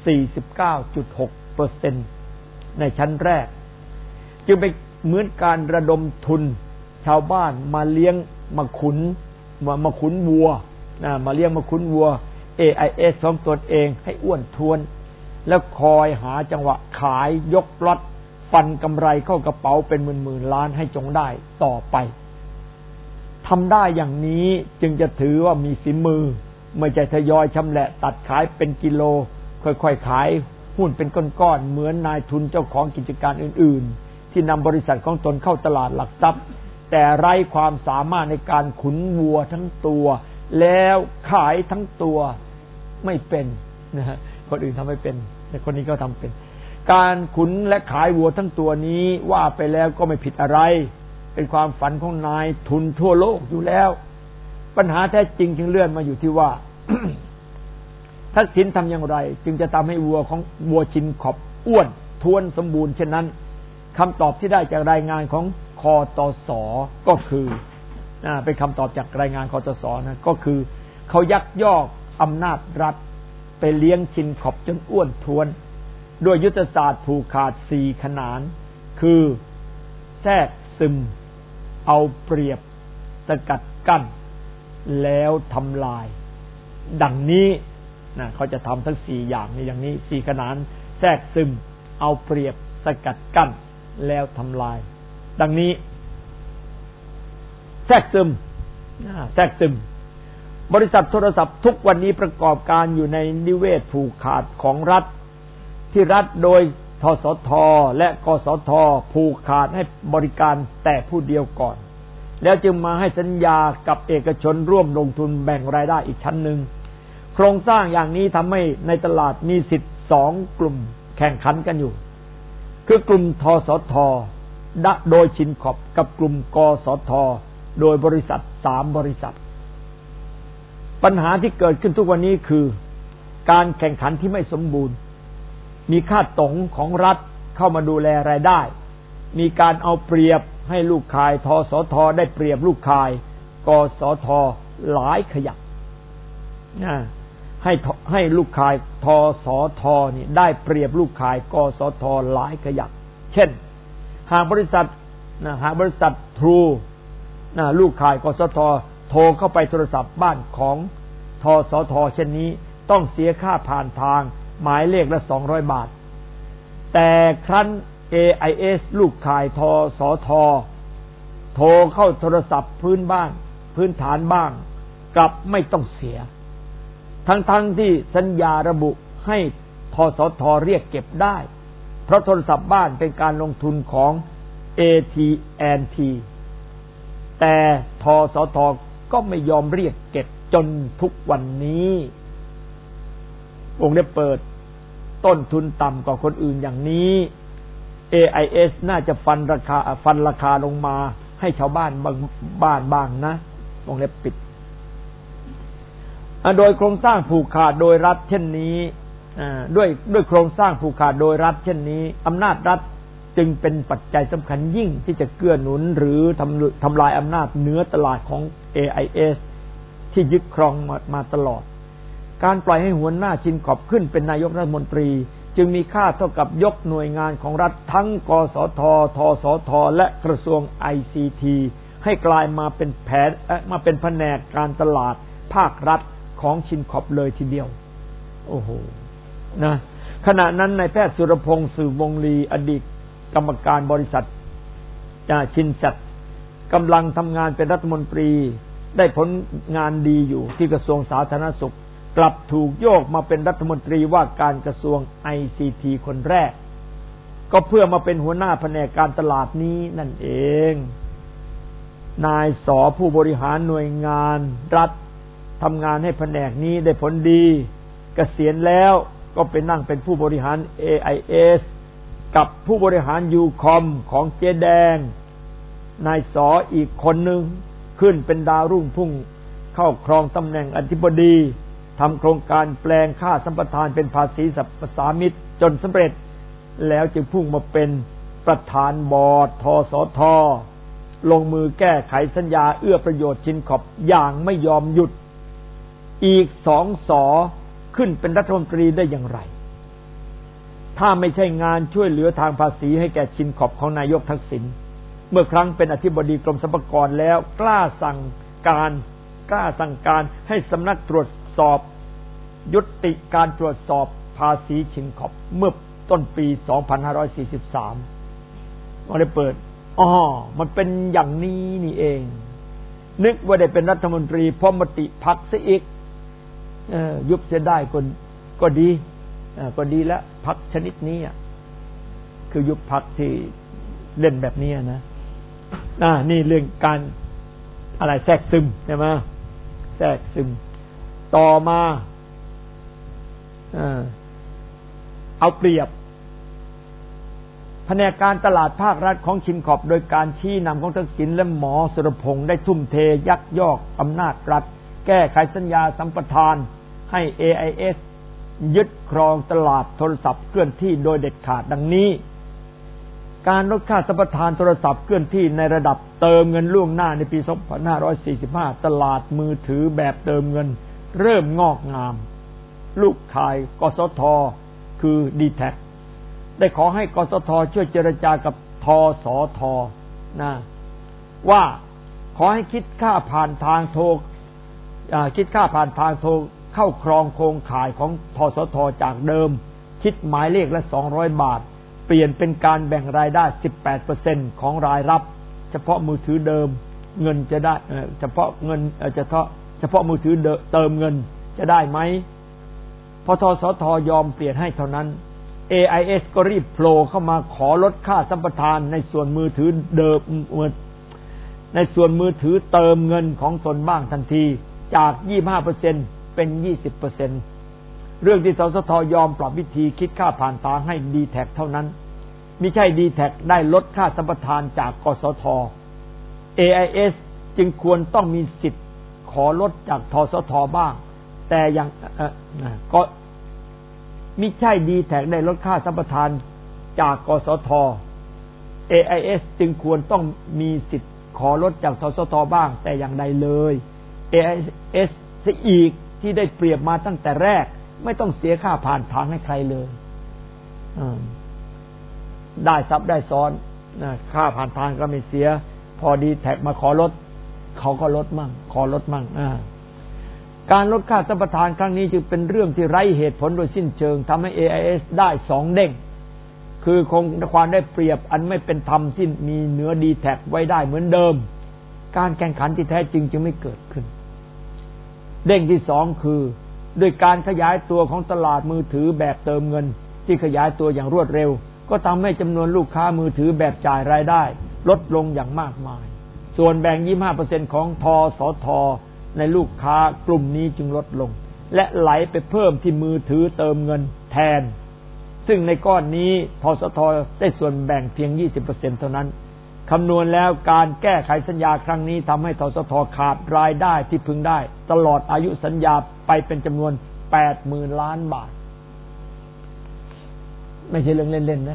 49.6% ในชั้นแรกจึงเป็นเหมือนการระดมทุนชาวบ้านมาเลี้ยงมาขุนวัวมาเลี้ยงมาขุนวัว AIS ของตนเองให้อ้วนท้วนแล้วคอยหาจังหวะขายยกล็อตฟันกำไรเข้ากระเป๋าเป็นหมื่นล้านให้จงได้ต่อไปทำได้อย่างนี้จึงจะถือว่ามีฝีมือไม่ใช่ทยอยชำแหละตัดขายเป็นกิโลค่อยๆขายหุ้นเป็นก้อนๆเหมือนนายทุนเจ้าของกิจการอื่นๆที่นำบริษัทของตนเข้าตลาดหลักทรัพย์แต่ไร้ความสามารถในการขุนวัวทั้งตัวแล้วขายทั้งตัวไม่เป็นนะฮะคนอื่นทำไม่เป็นแต่คนนี้ก็ทำเป็นการขุนและขายวัวทั้งตัวนี้ว่าไปแล้วก็ไม่ผิดอะไรเป็นความฝันของนายทุนทั่วโลกอยู่แล้วปัญหาแท้จริงจึงเลื่อนมาอยู่ที่ว่า ทักษิณทำอย่างไรจึงจะทำให้วัวชินขอบอ้วนท้วนสมบูรณ์เช่นนั้นคำตอบที่ได้จากรายงานของคตส.ก็คือเป็นคำตอบจากรายงานคตส.นะก็คือเขายักยอกอำนาจรัฐไปเลี้ยงชินขอบจนอ้วนท้วนด้วยยุทธศาสตร์ผูกขาด4 ขนานคือแทรกซึมเอาเปรียบสกัดกั้นแล้วทำลายดังนี้เขาจะทำทั้ง4 อย่างนี้อย่างนี้4 ขนานแทรกซึมเอาเปรียบสกัดกั้นแล้วทำลายดังนี้แทรกซึมบริษัทโทรศัพท์ทุกวันนี้ประกอบการอยู่ในนิเวศผูกขาดของรัฐที่รัฐโดยทสทและกสทผูกขาดให้บริการแต่ผู้เดียวก่อนแล้วจึงมาให้สัญญากับเอกชนร่วมลงทุนแบ่งรายได้อีกชั้นหนึ่งโครงสร้างอย่างนี้ทำให้ในตลาดมีสิทธิ์2 กลุ่มแข่งขันกันอยู่คือกลุ่มทสทโดยชินขอบกับกลุ่มกสทโดยบริษัท3 บริษัทปัญหาที่เกิดขึ้นทุกวันนี้คือการแข่งขันที่ไม่สมบูรณ์มีค่าตงของรัฐเข้ามาดูแลรายได้มีการเอาเปรียบให้ลูกข่ายทสทได้เปรียบลูกข่ายกสทหลายขยักให้ลูกข่ายทสทนี่ได้เปรียบลูกข่ายกสทหลายขยักเช่นหากบริษัททรูลูกข่ายกสทโทรเข้าไปโทรศัพท์บ้านของทสทเช่นนี้ต้องเสียค่าผ่านทางหมายเลขละ200 บาทแต่ครั้น AIS ลูกข่ายทสทโทรเข้าโทรศัพท์พื้นฐานบ้างกลับไม่ต้องเสียทั้งที่สัญญาระบุให้ทสทเรียกเก็บได้เพราะโทรศัพท์บ้านเป็นการลงทุนของ AT&T แต่ทสทก็ไม่ยอมเรียกเก็บจนทุกวันนี้วงเล็บเปิดต้นทุนต่ำกว่าคนอื่นอย่างนี้ AIS น่าจะฟันราคาลงมาให้ชาวบ้านบ้างนะวงเล็บปิดโดยโครงสร้างผูกขาดโดยรัฐเช่นนี้ด้วยโครงสร้างผูกขาดโดยรัฐเช่นนี้อำนาจรัฐจึงเป็นปัจจัยสำคัญยิ่งที่จะเกื้อหนุนหรือทำลายอำนาจเหนือตลาดของ AIS ที่ยึดครองมาตลอดการปล่อยให้หัวหน้าชินขอบขึ้นเป็นนายกรัฐมนตรีจึงมีค่าเท่ากับยกหน่วยงานของรัฐทั้งกสททสทและกระทรวง ICT ให้กลายมาเป็นแผนกการตลาดภาครัฐของชินขอบเลยทีเดียวโอ้โหนะขณะนั้นนายแพทย์สุรพงษ์สืบวงลีอดีตกรรมการบริษัทชินจัดกำลังทำงานเป็นรัฐมนตรีได้ผลงานดีอยู่ที่กระทรวงสาธารณสุขกลับถูกโยกมาเป็นรัฐมนตรีว่าการกระทรวง ICT คนแรกก็เพื่อมาเป็นหัวหน้าแผนกการตลาดนี้นั่นเองนายส.ผู้บริหารหน่วยงานรัฐทำงานให้แผนกนี้ได้ผลดีเกษียณแล้วก็ไปนั่งเป็นผู้บริหาร AIS กับผู้บริหารยูคอมของเจ๊แดงนายส.อีกคนหนึ่งขึ้นเป็นดาวรุ่งพุ่งเข้าครองตำแหน่งอธิบดีทำโครงการแปลงค่าสัมปทานเป็นภาษีสรรพสามิตจนสำเร็จแล้วจึงพุ่งมาเป็นประธานบอร์ดทสทลงมือแก้ไขสัญญาเอื้อประโยชน์ชินขอบอย่างไม่ยอมหยุดอีก2 ส.ขึ้นเป็นรัฐมนตรีได้อย่างไรถ้าไม่ใช่งานช่วยเหลือทางภาษีให้แก่ชินขอบของนายกทักษิณเมื่อครั้งเป็นอธิบดีกรมสรรพากรแล้วกล้าสั่งการให้สำนักตรวจสอบยุติการตรวจสอบภาษีชินขอบเมื่อต้นปี 2543ก็ได้เปิดมันเป็นอย่างนี้นี่เองนึกว่าได้เป็นรัฐมนตรีเพราะมติพรรคซะอีกยุบเสียได้ก็ดีก็ดีแล้วพรรคชนิดนี้คือยุบพรรคที่เล่นแบบนี้นะนี่เรื่องการอะไรแทรกซึมใช่ไหมแทรกซึมต่อมาเอาเปรียบแผนกการตลาดภาครัฐของชินขอบโดยการชี้นำของทักษิณและหมอสุรพงษ์ได้ทุ่มเทยักยอกอำนาจรัฐแก้ไขสัญญาสัมปทานให้ AIS ยึดครองตลาดโทรศัพท์เคลื่อนที่โดยเด็ดขาดดังนี้การลดค่าสัมปทานโทรศัพท์เคลื่อนที่ในระดับเติมเงินล่วงหน้าในปี 2545 ตลาดมือถือแบบเติมเงินเริ่มงอกงามลูกข่ายกสทคือ D-Tag ได้ขอให้กสทช่วยเจรจากับทสทนะว่าขอให้คิดค่าผ่านทางโทรเข้าครองโครงข่ายของทสทจากเดิมคิดหมายเลขละ200 บาทเปลี่ยนเป็นการแบ่งรายได้ 18% ของรายรับเฉพาะมือถือเดิมเงินจะได้เฉพาะมือถือเติมเงินจะได้ไหมพอทสทยอมเปลี่ยนให้เท่านั้น AIS ก็รีบโผล่เข้ามาขอลดค่าสัมปทานในส่วนมือถือเดิมในส่วนมือถือเติมเงินของตนบ้างทันทีจาก 25% เป็น 20% เรื่องที่สสทยอมปรับวิธีคิดค่าผ่านทางให้ D-Tag เท่านั้นมิใช่ D-Tag ได้ลดค่าสัมปทานจากกสท AIS จึงควรต้องมีสิทธิ์ขอลดจากทสทบ้างแต่ยังก็มิใช่ D-Tag ได้ลดค่าสัมปทานจากกสท AIS จึงควรต้องมีสิทธิ์ขอลดจากทสทบ้างแต่อย่างใดเลย AIS ซะอีกที่ได้เปรียบมาตั้งแต่แรกไม่ต้องเสียค่าผ่านทางให้ใครเลยได้ซับได้ซ้อนค่าผ่านทางก็ไม่เสียพอD-Tagมาขอลดเขาก็ลดมั่งขอลดมั่งการลดค่าสัมปทานครั้งนี้จึงเป็นเรื่องที่ไร้เหตุผลโดยสิ้นเชิงทำให้ AIS ได้2 เด้งคือคงความได้เปรียบอันไม่เป็นธรรมที่มีเหนือ D-Tag ไว้ได้เหมือนเดิมการแข่งขันที่แท้จริงจึงไม่เกิดขึ้นเด้งที่2คือด้วยการขยายตัวของตลาดมือถือแบบเติมเงินที่ขยายตัวอย่างรวดเร็วก็ทำให้จำนวนลูกค้ามือถือแบบจ่ายรายได้ลดลงอย่างมากมายส่วนแบ่ง 25% ของทสท.ในลูกค้ากลุ่มนี้จึงลดลงและไหลไปเพิ่มที่มือถือเติมเงินแทนซึ่งในก้อนนี้ทสท.ได้ส่วนแบ่งเพียง 20% เท่านั้นคำนวณแล้วการแก้ไขสัญญาครั้งนี้ทำให้ทสท.ขาดรายได้ที่พึงได้ตลอดอายุสัญญาไปเป็นจำนวน 80,000 ล้านบาทไม่ใช่เรื่องเล่นๆนะ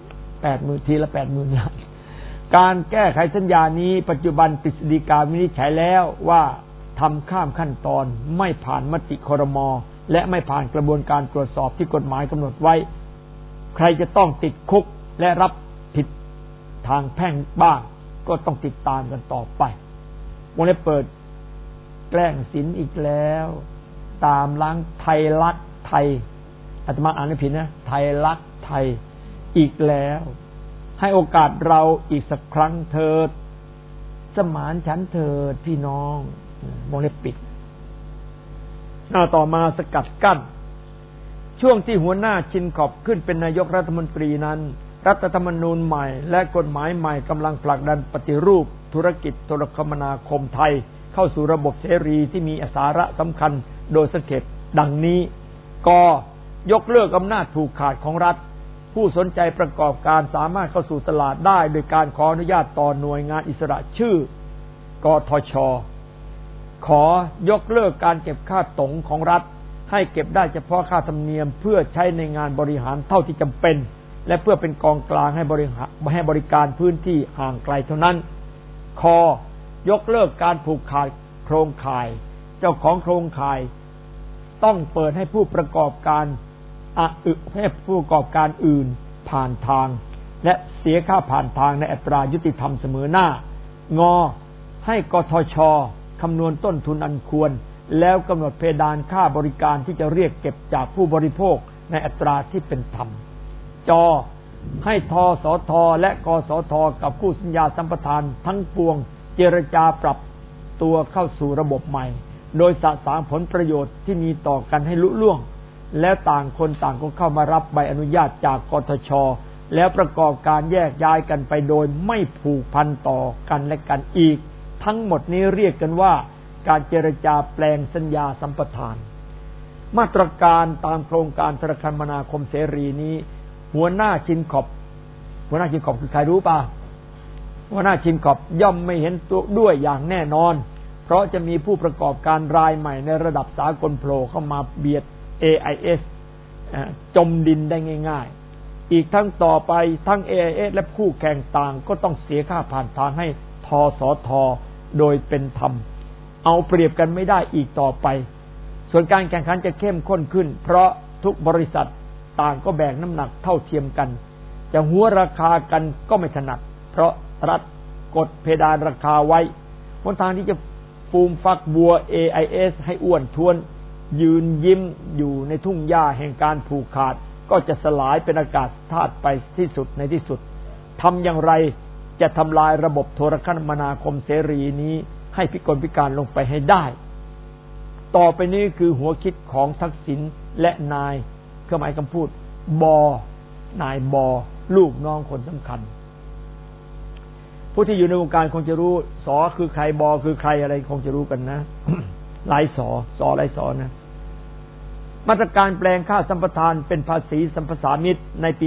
80,000ทีละ 80,000 ล้านการแก้ไขสัญญานี้ปัจจุบันกฤษฎีกาวินิจฉัยแล้วว่าทำข้ามขั้นตอนไม่ผ่านมติครม.และไม่ผ่านกระบวนการตรวจสอบที่กฎหมายกำหนดไว้ใครจะต้องติดคุกและรับผิดทางแพ่งบ้างก็ต้องติดตามกันต่อไปวงเล็บเปิดแกล้งศิลป์อีกแล้วตามล้างไทยรักไทยอาตมาอ่านไม่ผิดนะไทยรักไทยอีกแล้วให้โอกาสเราอีกสักครั้งเถิดสมานฉันเถิดพี่น้องวงเล็บปิดหน้าต่อมาสกัดกั้นช่วงที่หัวหน้าชินขอบขึ้นเป็นนายกรัฐมนตรีนั้นรัฐธรรมนูญใหม่และกฎหมายใหม่กำลังผลักดันปฏิรูปธุรกิจโทรคมนาคมไทยเข้าสู่ระบบเสรีที่มีสาระสำคัญโดยสังเขปดังนี้กยกเลิกอำนาจผูกขาดของรัฐผู้สนใจประกอบการสามารถเข้าสู่ตลาดได้โดยการขออนุญาตต่อหน่วยงานอิสระชื่อกทช.ขอยกเลิกการเก็บค่าต๋งของรัฐให้เก็บได้เฉพาะค่าธรรมเนียมเพื่อใช้ในงานบริหารเท่าที่จำเป็นและเพื่อเป็นกองกลางให้บริการพื้นที่ห่างไกลเท่านั้นคยกเลิกการผูกขาดโครงข่ายเจ้าของโครงข่ายต้องเปิดให้ผู้ประกอบการให้ผู้ประกอบการอื่นผ่านทางและเสียค่าผ่านทางในอัตรายุติธรรมเสมอหน้างให้กทช.คำนวณต้นทุนอันควรแล้วกำหนดเพดานค่าบริการที่จะเรียกเก็บจากผู้บริโภคในอัตราที่เป็นธรรมจให้ทสท.และกสท.กับคู่สัญญาสัมปทานทั้งปวงเจรจาปรับตัวเข้าสู่ระบบใหม่โดยสะสางผลประโยชน์ที่มีต่อกันให้ลุล่วงแล้วต่างคนต่างก็เข้ามารับใบอนุญาตจากกทช.แล้วประกอบการแยกย้ายกันไปโดยไม่ผูกพันต่อกันและกันอีกทั้งหมดนี้เรียกกันว่าการเจรจาแปลงสัญญาสัมปทานมาตรการตามโครงการโทรคมนาคมเสรีนี้หัวหน้าชินขอบคือใครรู้ป่ะหัวหน้าชินขอบย่อมไม่เห็นตัวด้วยอย่างแน่นอนเพราะจะมีผู้ประกอบการรายใหม่ในระดับสากลโผล่เข้ามาเบียด AIS จมดินได้ง่ายๆอีกทั้งต่อไปทั้ง AIS และคู่แข่งต่างก็ต้องเสียค่าผ่านทางให้ทสท.โดยเป็นธรรมเอาเปรียบกันไม่ได้อีกต่อไปส่วนการแข่งขันจะเข้มข้นขึ้นเพราะทุกบริษัทต่างก็แบ่งน้ำหนักเท่าเทียมกันจะหัวราคากันก็ไม่ถนัดเพราะรัฐกดเพดานราคาไว้หนทางที่จะฟูมฟักบัว AIS ให้อ้วนท้วนยืนยิ้มอยู่ในทุ่งหญ้าแห่งการผูกขาดก็จะสลายเป็นอากาศธาตุไปที่สุดในที่สุดทำอย่างไรจะทำลายระบบโทรคมนาคมเสรีนี้ให้พิกลพิการลงไปให้ได้ต่อไปนี้คือหัวคิดของทักษิณและนายเครื่องหมายคำพูดนายลูกน้องคนสำคัญผู้ที่อยู่ในวงการคงจะรู้สอคือใครคือใครอะไรคงจะรู้กันนะ หลายสอหลายสอนะมาตรการแปลงค่าสัมปทานเป็นภาษีสัมปสามิตในปี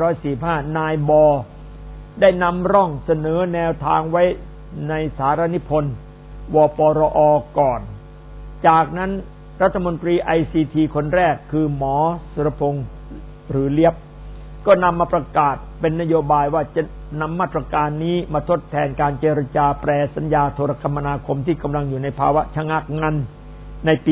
2545 นายได้นำร่องเสนอแนวทางไว้ในสารนิพนธ์วปรอก่อนจากนั้นรัฐมนตรี ICT คนแรกคือหมอสุรพงษ์หรือเลียบก็นำมาประกาศเป็นนโยบายว่าจะนำมาตรการนี้มาทดแทนการเจรจาแปรสัญญาโทรคมนาคมที่กำลังอยู่ในภาวะชะงักงันในปี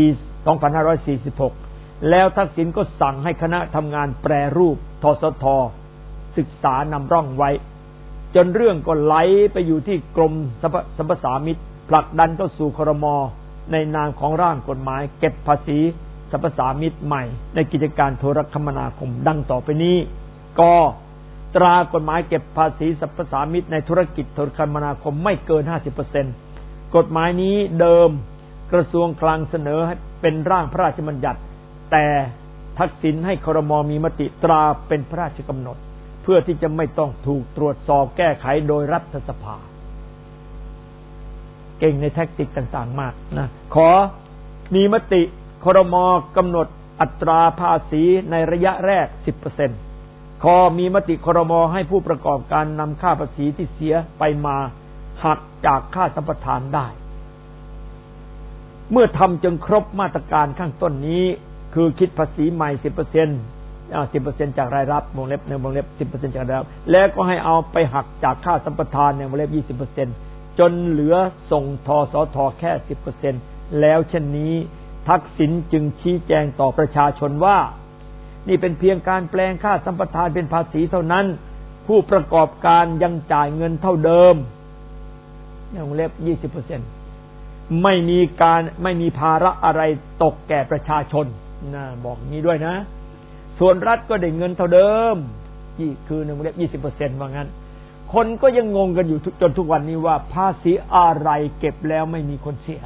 2546 แล้วทักษิณก็สั่งให้คณะทำงานแปรรูปทสท.ศึกษานำร่องไว้จนเรื่องก็ไหลไปอยู่ที่กรมสรรพสามิตผลักดันเข้าสู่ครม.ในนามของร่างกฎหมายเก็บภาษีสรรพสามิตใหม่ในกิจการโทรคมนาคมดังต่อไปนี้ก.ตรากฎหมายเก็บภาษีสรรพสามิตในธุรกิจโทรคมนาคมไม่เกิน 50% กฎหมายนี้เดิมกระทรวงคลังเสนอให้เป็นร่างพระราชบัญญัติแต่ทักษิณให้ครม.มีมติตราเป็นพระราชกำหนดเพื่อที่จะไม่ต้องถูกตรวจสอบแก้ไขโดยรัฐสภาเก่งในแท็กติกต่างๆมากนะขอมีมติครม.กำหนดอัตราภาษีในระยะแรก 10% ขอมีมติครม.ให้ผู้ประกอบการนำค่าภาษีที่เสียไปมาหักจากค่าสัมปทานได้เมื่อทำจนครบมาตรการข้างต้นนี้คือคิดภาษีใหม่ 10% จากรายรับวงเล็บในวงเล็บ 10% จากรายรับแล้วก็ให้เอาไปหักจากค่าสัมปทานในวงเล็บ 20% จนเหลือส่งทสทแค่ 10% แล้วเช่นนี้ทักษิณจึงชี้แจงต่อประชาชนว่านี่เป็นเพียงการแปลงค่าสัมปทานเป็นภาษีเท่านั้นผู้ประกอบการยังจ่ายเงินเท่าเดิมในวงเล็บ 20%ไม่มีภาระอะไรตกแก่ประชาชนนะบอกงี้ด้วยนะส่วนรัฐก็ได้เงินเท่าเดิมที่คือในวงเล็บ 20% ว่างั้นคนก็ยังงงกันอยู่จนทุกวันนี้ว่าภาษีอะไรเก็บแล้วไม่มีคนเสีย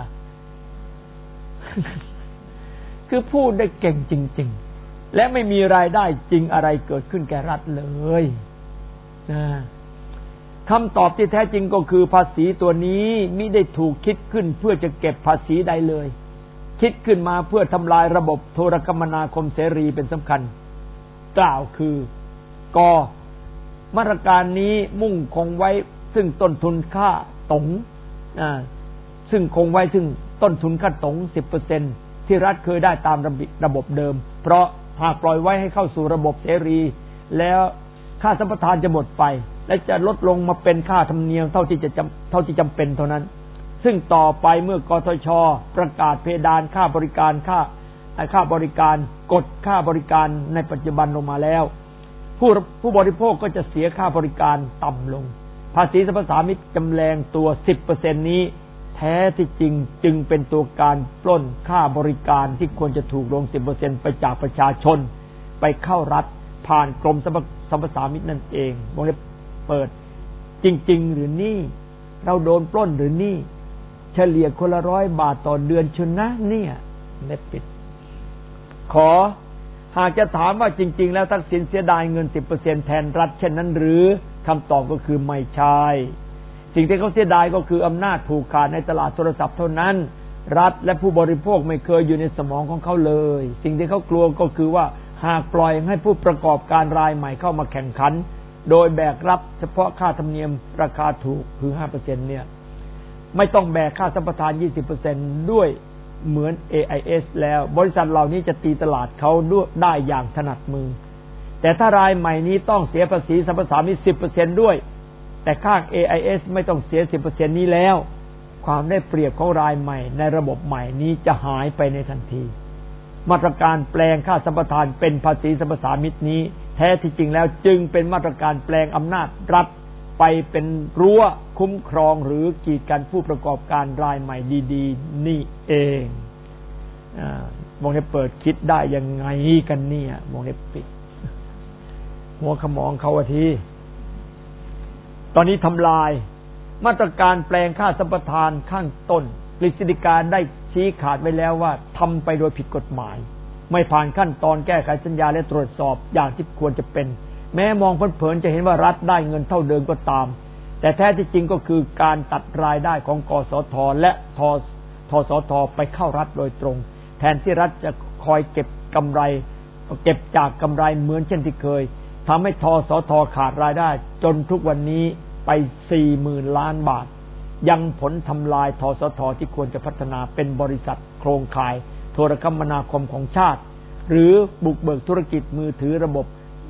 คือพูดได้เก่งจริงๆและไม่มีรายได้จริงอะไรเกิดขึ้นแก่รัฐเลยนะคำตอบที่แท้จริงก็คือภาษีตัวนี้มิได้ถูกคิดขึ้นเพื่อจะเก็บภาษีใดเลยคิดขึ้นมาเพื่อทำลายระบบโทรคมนาคมเสรีเป็นสำคัญกล่าวคือกมาตรการนี้มุ่งคงไว้ซึ่งต้นทุนค่าตงซึ่งคงไว้ซึ่งต้นทุนค่าตง 10% ที่รัฐเคยได้ตามระบบเดิมเพราะหากปล่อยไว้ให้เข้าสู่ระบบเสรีแล้วค่าสัมปทานจะหมดไปและจะลดลงมาเป็นค่าธรรมเนียมเท่าที่จำเป็นเท่านั้นซึ่งต่อไปเมื่อกทช.ประกาศเพดานค่าบริการค่าบริการกดค่าบริการในปัจจุบันลงมาแล้วผู้บริโภคก็จะเสียค่าบริการต่ำลงภาษีสรรพสามิตจำแรงตัว 10% นี้แท้ที่จริงจึงเป็นตัวการปล้นค่าบริการที่ควรจะถูกลง 10% ไปจากประชาชนไปเข้ารัฐผ่านกรมสรรพสามิตนั่นเองวงเล็บเปิดจริงๆหรือนี่เราโดนปล้นหรือนี่เฉลี่ยคนละ100 บาทต่อเดือนชนนะเนี่ยเล็บปิดขอหากจะถามว่าจริงๆแล้วทักษิณเสียดายเงิน 10% แทนรัฐเช่นนั้นหรือคำตอบก็คือไม่ใช่สิ่งที่เขาเสียดายก็คืออำนาจผูกขาดในตลาดโทรศัพท์เท่านั้นรัฐและผู้บริโภคไม่เคยอยู่ในสมองของเขาเลยสิ่งที่เขากลัวก็คือว่าหากปล่อยให้ผู้ประกอบการรายใหม่เข้ามาแข่งขันโดยแบกรับเฉพาะค่าธรรมเนียมราคาถูกคือ 5% เนี่ยไม่ต้องแบกค่าสัมปทาน 20% ด้วยเหมือน AIS แล้วบริษัทเหล่านี้จะตีตลาดเขาได้อย่างถนัดมือแต่ถ้ารายใหม่นี้ต้องเสียภาษีสรรพสามิต 10% ด้วยแต่ข้าง AIS ไม่ต้องเสีย 10% นี้แล้วความได้เปรียบของรายใหม่ในระบบใหม่นี้จะหายไปในทันทีมาตรการแปลงค่าสัมปทานเป็นภาษีสรรพสามิตนี้แท้ที่จริงแล้วจึงเป็นมาตรการแปลงอำนาจรัฐไปเป็นรั้วคุ้มครองหรือกีดกันผู้ประกอบการรายใหม่ดีๆนี่เองวงเล็บเปิดคิดได้ยังไงกันเนี่ยวงเล็บปิดหัวขมองเขาทีตอนนี้ทำลายมาตรการแปลงค่าสัมปทานข้างต้นกฤษฎีกาได้ชี้ขาดไว้แล้วว่าทำไปโดยผิดกฎหมายไม่ผ่านขั้นตอนแก้ไขสัญญาและตรวจสอบอย่างที่ควรจะเป็นแม้มองเผินๆจะเห็นว่ารัฐได้เงินเท่าเดิมก็ตามแต่แท้ที่จริงก็คือการตัดรายได้ของกสทและทสทไปเข้ารัฐโดยตรงแทนที่รัฐจะคอยเก็บจากกำไรเหมือนเช่นที่เคยทำให้ทสทขาดรายได้จนทุกวันนี้ไป 40,000 ล้านบาทยังผลทำลายทสทที่ควรจะพัฒนาเป็นบริษัทโครงข่ายโทรคมนาคมของชาติหรือบุกเบิกธุรกิจมือถือระบบ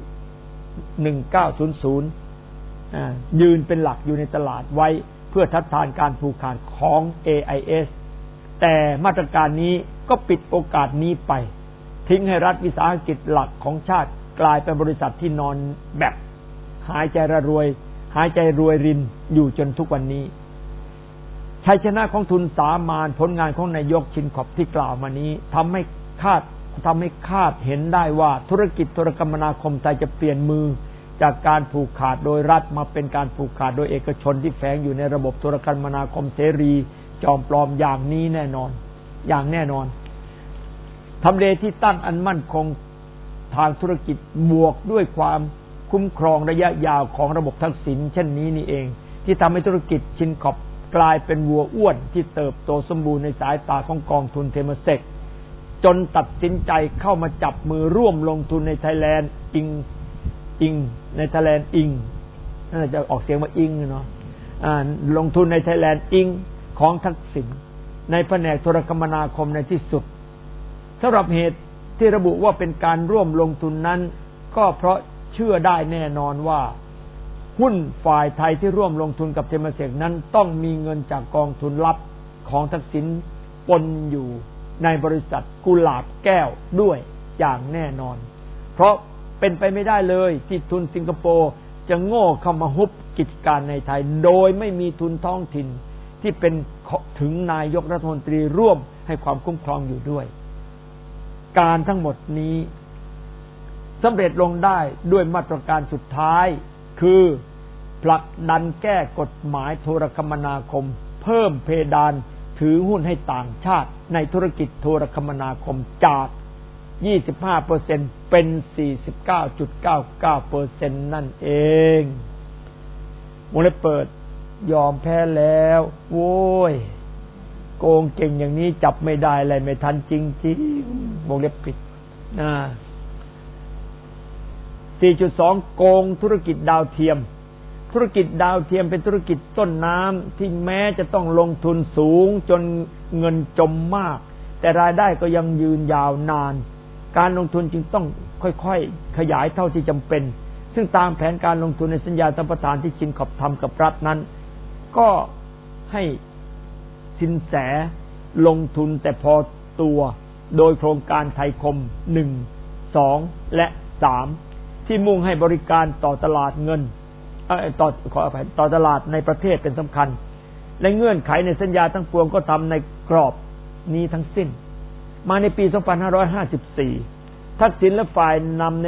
1900ยืนเป็นหลักอยู่ในตลาดไว้เพื่อทัดทานการผูกขาดของ AIS แต่มาตรการนี้ก็ปิดโอกาสนี้ไปทิ้งให้รัฐวิสาหกิจหลักของชาติกลายเป็นบริษัทที่นอนแบบหายใจรวยรินอยู่จนทุกวันนี้ชัยชนะของทุนสามานผลงานของนายกชินขอบที่กล่าวมานี้ทำให้คาดเห็นได้ว่าธุรกิจโทรคมนาคมไทยจะเปลี่ยนมือจากการผูกขาดโดยรัฐมาเป็นการผูกขาดโดยเอกชนที่แฝงอยู่ในระบบโทรคมนาคมเสรีจอมปลอมอย่างนี้แน่นอนทำเลที่ตั้งอันมั่นคงทางธุรกิจบวกด้วยความคุ้มครองระยะยาวของระบบทักษิณเช่นนี้นี่เองที่ทำให้ธุรกิจชินขอบกลายเป็นวัวอ้วนที่เติบโตสมบูรณ์ในสายตาของกองทุนเทมเซกจนตัดสินใจเข้ามาจับมือร่วมลงทุนในไทยแลนด์อิงในไทยแลนด์อิงน่าจะออกเสียงว่าอิงเนาะลงทุนในไทยแลนด์อิงของทักษิณในแผนกโทรคมนาคมในที่สุดสำหรับเหตุที่ระบุว่าเป็นการร่วมลงทุนนั้นก็เพราะเชื่อได้แน่นอนว่าหุ้นฝ่ายไทยที่ร่วมลงทุนกับเทมเซกนั้นต้องมีเงินจากกองทุนลับของทักษิณปนอยู่ในบริษัทกุหลาบแก้วด้วยอย่างแน่นอนเพราะเป็นไปไม่ได้เลยที่ทุนสิงคโปร์จะโง่เข้ามาฮุบกิจการในไทยโดยไม่มีทุนท้องถิ่นที่เป็นถึงนายกรัฐมนตรีร่วมให้ความคุ้มครองอยู่ด้วยการทั้งหมดนี้สำเร็จลงได้ด้วยมาตรการสุดท้ายคือผลักดันแก้กฎหมายโทรคมนาคมเพิ่มเพดานถือหุ้นให้ต่างชาติในธุรกิจโทรคมนาคมจาก 25% เป็น 49.99% นั่นเองวงเล็บเปิดยอมแพ้แล้วโว้ยโกงเก่งอย่างนี้จับไม่ได้อะไรไม่ทันจริงๆวงเล็บปิด4.2 โกงธุรกิจดาวเทียมธุรกิจดาวเทียมเป็นธุรกิจต้นน้ำที่แม้จะต้องลงทุนสูงจนเงินจมมากแต่รายได้ก็ยังยืนยาวนานการลงทุนจึงต้องค่อยๆขยายเท่าที่จำเป็นซึ่งตามแผนการลงทุนในสัญญาสัมปทานที่ชินขอบทำกับรัฐนั้นก็ให้สินแสลงทุนแต่พอตัวโดยโครงการไทยคม1 2 และ 3ที่มุ่งให้บริการต่อตลาดเงินต่อตลาดในประเทศเป็นสำคัญและเงื่อนไขในสัญญาทั้งปวงก็ทำในกรอบนี้ทั้งสิ้นมาในปี 2554 ทักษิณและฝ่ายนำใน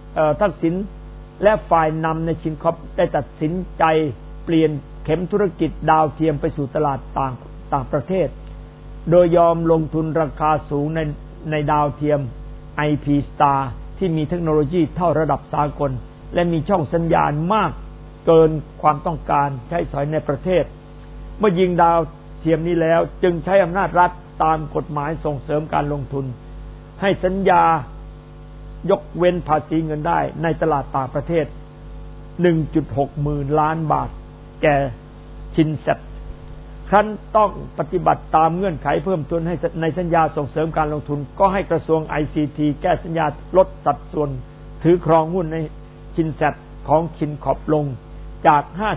ชินคอปได้ตัดสินใจเปลี่ยนเข็มธุรกิจดาวเทียมไปสู่ตลาดต่างประเทศโดยยอมลงทุนราคาสูงในดาวเทียม IP Star ที่มีเทคโนโลยีเท่าระดับสากลและมีช่องสัญญาณมากเกินความต้องการใช้สอยในประเทศเมื่อยิงดาวเทียมนี้แล้วจึงใช้อำนาจรัฐตามกฎหมายส่งเสริมการลงทุนให้สัญญายกเว้นภาษีเงินได้ในตลาดต่างประเทศ 1.6 หมื่นล้านบาทแก่ชินแซทครั้นต้องปฏิบัติตามเงื่อนไขเพิ่มทุนให้ในสัญญาส่งเสริมการลงทุนก็ให้กระทรวง ICT แก้สัญญาลดสัดส่วนถือครองหุ้นในชินแซทของชินขอบลงจาก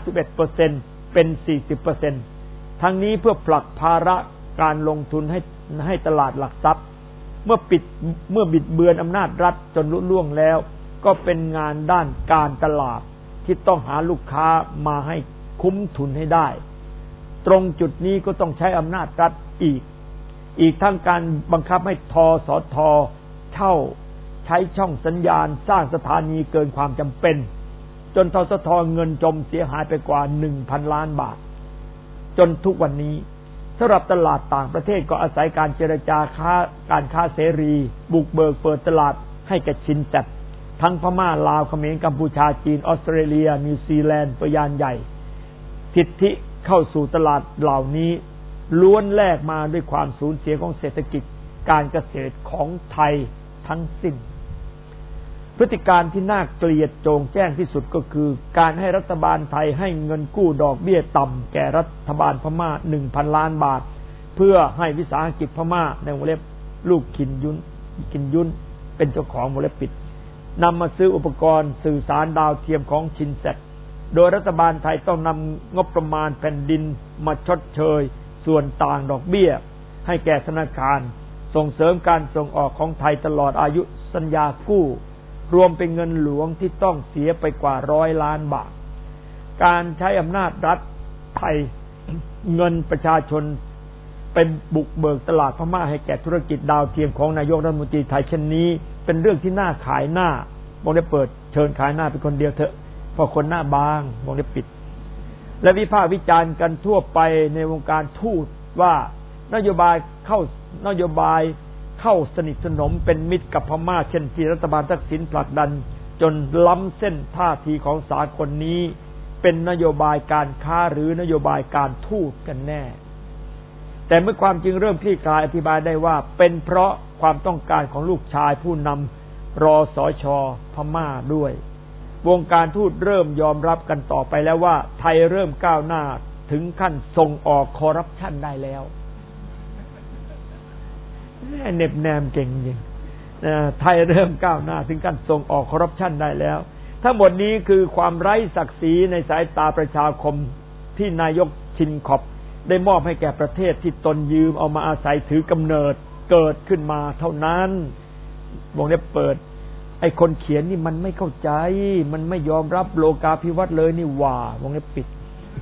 51% เป็น 40% ทั้งนี้เพื่อผลักภาระการลงทุนให้ตลาดหลักทรัพย์เมื่อบิดเบือนอำนาจรัฐจนลุล่วงแล้วก็เป็นงานด้านการตลาดที่ต้องหาลูกค้ามาให้คุ้มทุนให้ได้ตรงจุดนี้ก็ต้องใช้อำนาจรัฐอีกทั้งการบังคับให้ทสท.เช่าใช้ช่องสัญญาณสร้างสถานีเกินความจำเป็นจนทสท.เงินจมเสียหายไปกว่า 1,000 ล้านบาทจนทุกวันนี้สำหรับตลาดต่างประเทศก็อาศัยการเจรจาการค้าเสรีบุกเบิกเปิดตลาดให้แก่ชินแซททั้งพม่าลาวเขมรกัมพูชาจีนออสเตรเลียนิวซีแลนด์ตัวยานใหญ่สิทธิเข้าสู่ตลาดเหล่านี้ล้วนแลกมาด้วยความสูญเสียของเศรษฐกิจการเกษตรของไทยทั้งสิ้นพฤติการที่น่าเกลียดโจงแจ้งที่สุดก็คือการให้รัฐบาลไทยให้เงินกู้ดอกเบี้ยต่ำแก่รัฐบาลพม่า 1,000 ล้านบาทเพื่อให้วิสาหกิจพม่าในวงเล็บลูกกินยุนเป็นเจ้าของวงเล็บปิดนำมาซื้ออุปกรณ์สื่อสารดาวเทียมของชินแซทโดยรัฐบาลไทยต้องนำงบประมาณแผ่นดินมาชดเชยส่วนต่างดอกเบี้ยให้แก่ธนาคารส่งเสริมการส่งออกของไทยตลอดอายุสัญญากู้รวมเป็นเงินหลวงที่ต้องเสียไปกว่า100 ล้านบาทการใช้อำนาจรัฐไทยเงินประชาชนไปบุกเบิกตลาดพม่าให้แก่ธุรกิจดาวเทียมของนายกรัฐมนตรีไทยเช่นนี้เป็นเรื่องที่น่าขายหน้าบอกได้เปิดเชิญขายหน้าเป็นคนเดียวเถอะเพราะคนหน้าบางบอกได้ปิดและวิพากษ์วิจารณ์กันทั่วไปในวงการทูตว่านโยบายเข้าสนิทสนมเป็นมิตรกับพม่าเช่นที่รัฐบาลทักษิณผลักดันจนล้ำเส้นท่าทีของสากลนี้เป็นนโยบายการค้าหรือนโยบายการทูตกันแน่แต่เมื่อความจริงเริ่มคลี่คลายอธิบายได้ว่าเป็นเพราะความต้องการของลูกชายผู้นำรสช.พม่าด้วยวงการทูตเริ่มยอมรับกันต่อไปแล้วว่าไทยเริ่มก้าวหน้าถึงขั้นส่งออกคอร์รัปชันได้แล้วเน็บแนมเก่งจริงไทยเริ่มก้าวหน้าถึงขั้นส่งออกคอร์รัปชันได้แล้วทั้งหมดนี้คือความไร้ศักดิ์ศรีในสายตาประชาคมที่นายกชินขอบได้มอบให้แก่ประเทศที่ตนยืมเอามาอาศัยถือกำเนิดเกิดขึ้นมาเท่านั้นวงเล็บเปิดไอ้คนเขียนนี่มันไม่เข้าใจมันไม่ยอมรับโลกาภิวัตน์เลยนี่ว่าวงเล็บปิด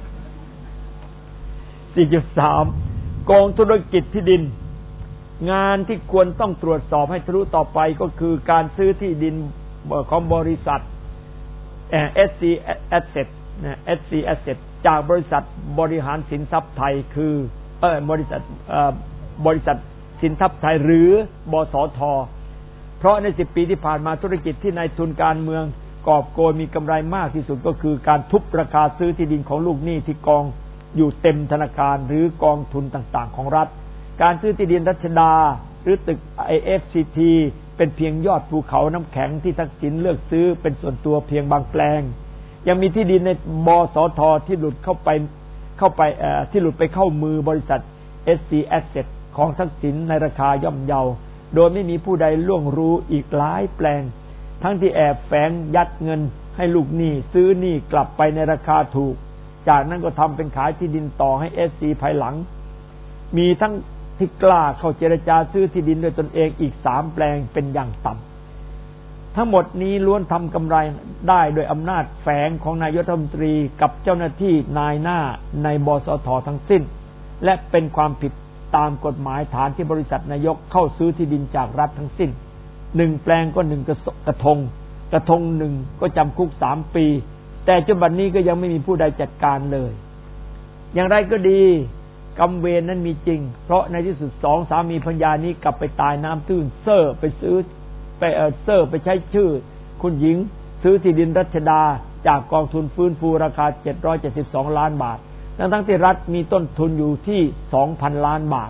4.3 กองธุรกิจที่ดินงานที่ควรต้องตรวจสอบให้ทะลุต่อไปก็คือการซื้อที่ดินของบริษัทSC Asset นะ SC Asset จากบริษัทบริหารสินทรัพย์ไทยคือบริษัทสินทรัพย์ไทยหรือบสท.เพราะใน10 ปีที่ผ่านมาธุรกิจที่นายทุนการเมืองกอบโกยมีกำไรมากที่สุดก็คือการทุบราคาซื้อที่ดินของลูกหนี้ที่กองอยู่เต็มธนาคารหรือกองทุนต่างๆของรัฐการซื้อที่ดินรัชดาหรือตึก IFCT เป็นเพียงยอดภูเขาน้ำแข็งที่ทักษิณเลือกซื้อเป็นส่วนตัวเพียงบางแปลงยังมีที่ดินในบสท.ที่หลุดเข้าไปที่หลุดไปเข้ามือบริษัท SC Asset ของทักษิณในราคาย่อมเยาโดยไม่มีผู้ใดล่วงรู้อีกหลายแปลงทั้งที่แอบแฝงยัดเงินให้ลูกหนี้ซื้อหนี้กลับไปในราคาถูกจากนั้นก็ทำเป็นขายที่ดินต่อให้ SC ภายหลังมีทั้งที่กล้าเข้าเจรจาซื้อที่ดินโดยตนเองอีก3 แปลงเป็นอย่างต่ำทั้งหมดนี้ล้วนทำกำไรได้โดยอำนาจแฝงของนายกรัฐมนตรีกับเจ้าหน้าที่นายหน้าในบสท.ทั้งสิ้นและเป็นความผิดตามกฎหมายฐานที่บริษัทนายกเข้าซื้อที่ดินจากรัฐทั้งสิ้น1 แปลงก็1 กระทง1ก็จำคุก3 ปีแต่จนบัดนี้ก็ยังไม่มีผู้ใดจัดการเลยอย่างไรก็ดีกรรมเวรนั้นมีจริงเพราะในที่สุด2 สามีภรรยานี้กลับไปตายน้ำตื้นเซ่อไปใช้ชื่อคุณหญิงซื้อที่ดินรัชดาจากกองทุนฟื้นฟูราคา772 ล้านบาททั้งที่รัฐมีต้นทุนอยู่ที่ 2,000 ล้านบาท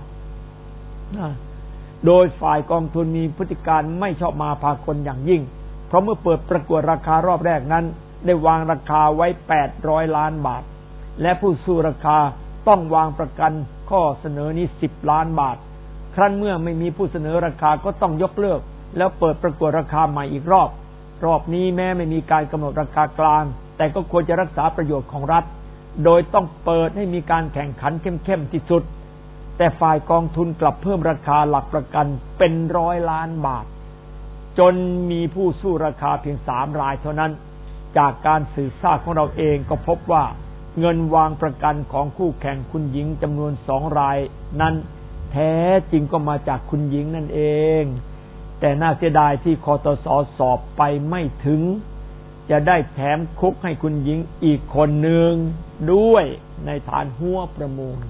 โดยฝ่ายกองทุนมีพฤติการไม่ชอบมาพากลอย่างยิ่งเพราะเมื่อเปิดประกวดราคารอบแรกนั้นได้วางราคาไว้800 ล้านบาทและผู้สู้ราคาต้องวางประกันข้อเสนอนี้10 ล้านบาทครั้นเมื่อไม่มีผู้เสนอราคาก็ต้องยกเลิกแล้วเปิดประกวดราคาใหม่อีกรอบนี้แม้ไม่มีการกำหนดราคากลางแต่ก็ควรจะรักษาประโยชน์ของรัฐโดยต้องเปิดให้มีการแข่งขันเข้มๆที่สุดแต่ฝ่ายกองทุนกลับเพิ่มราคาหลักประกันเป็น100 ล้านบาทจนมีผู้สู้ราคาเพียง3 รายเท่านั้นจากการสืบทราบของเราเองก็พบว่าเงินวางประกันของคู่แข่งคุณหญิงจำนวน2 รายนั้นแท้จริงก็มาจากคุณหญิงนั่นเองแต่น่าเสียดายที่คตส.สอบไปไม่ถึงจะได้แถมคุกให้คุณหญิงอีกคนหนึ่งด้วยในฐานหัวประมูล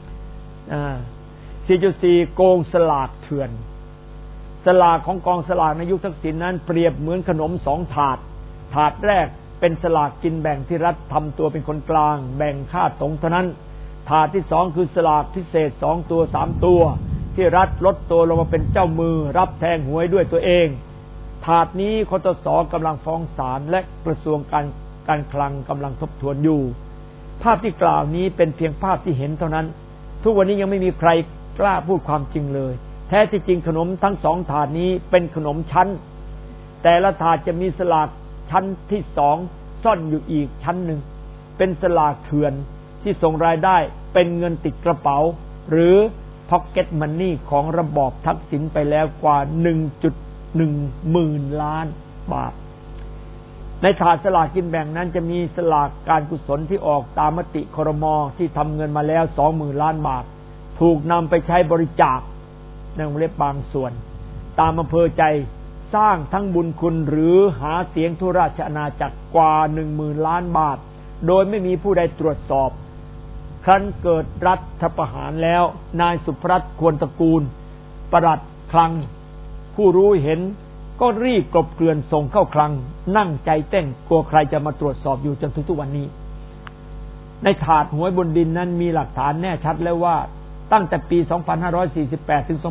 4.4 โกงสลากเถื่อนสลากของกองสลากในยุคทักษิณนั้นเปรียบเหมือนขนม2 ถาดแรกเป็นสลากกินแบ่งที่รัฐทำตัวเป็นคนกลางแบ่งค่าตรงเท่านั้นถาดที่2คือสลากพิเศษ2 ตัว 3 ตัวที่รัฐลดตัวลงมาเป็นเจ้ามือรับแทงหวยด้วยตัวเองถาดนี้คตส.กำลังฟ้องศาลและกระทรวงการคลังกำลังทบทวนอยู่ภาพที่กล่าวนี้เป็นเพียงภาพที่เห็นเท่านั้นทุกวันนี้ยังไม่มีใครกล้าพูดความจริงเลยแท้ที่จริงขนมทั้ง2 ถาดนี้เป็นขนมชั้นแต่ละถาดจะมีสลากชั้นที่2ซ่อนอยู่อีกชั้นหนึ่งเป็นสลากเถื่อนที่ส่งรายได้เป็นเงินติดกระเป๋าหรือ Pocket Money ของระบอบทักษิณไปแล้วกว่า 1.1 หมื่นล้านบาทในถาดสลากกินแบ่งนั้นจะมีสลากการกุศลที่ออกตามมติครม.ที่ทำเงินมาแล้ว 20,000 ล้านบาทถูกนำไปใช้บริจาคในวงเล็บบางส่วนตามอำเภอใจสร้างทั้งบุญคุณหรือหาเสียงทั่วราชอาณาจักรกว่า 10,000 ล้านบาทโดยไม่มีผู้ใดตรวจสอบครั้นเกิดรัฐประหารแล้วนายสุภรัตน์ควรตระกูลปลัดคลังผู้รู้เห็นก็รีบกลบเกลื่อนส่งเข้าคลังนั่งใจเต้นกลัวใครจะมาตรวจสอบอยู่จนถึงทุกวันนี้ในถาดหวยบนดินนั้นมีหลักฐานแน่ชัดแล้วว่าตั้งแต่ปี 2548 ถึง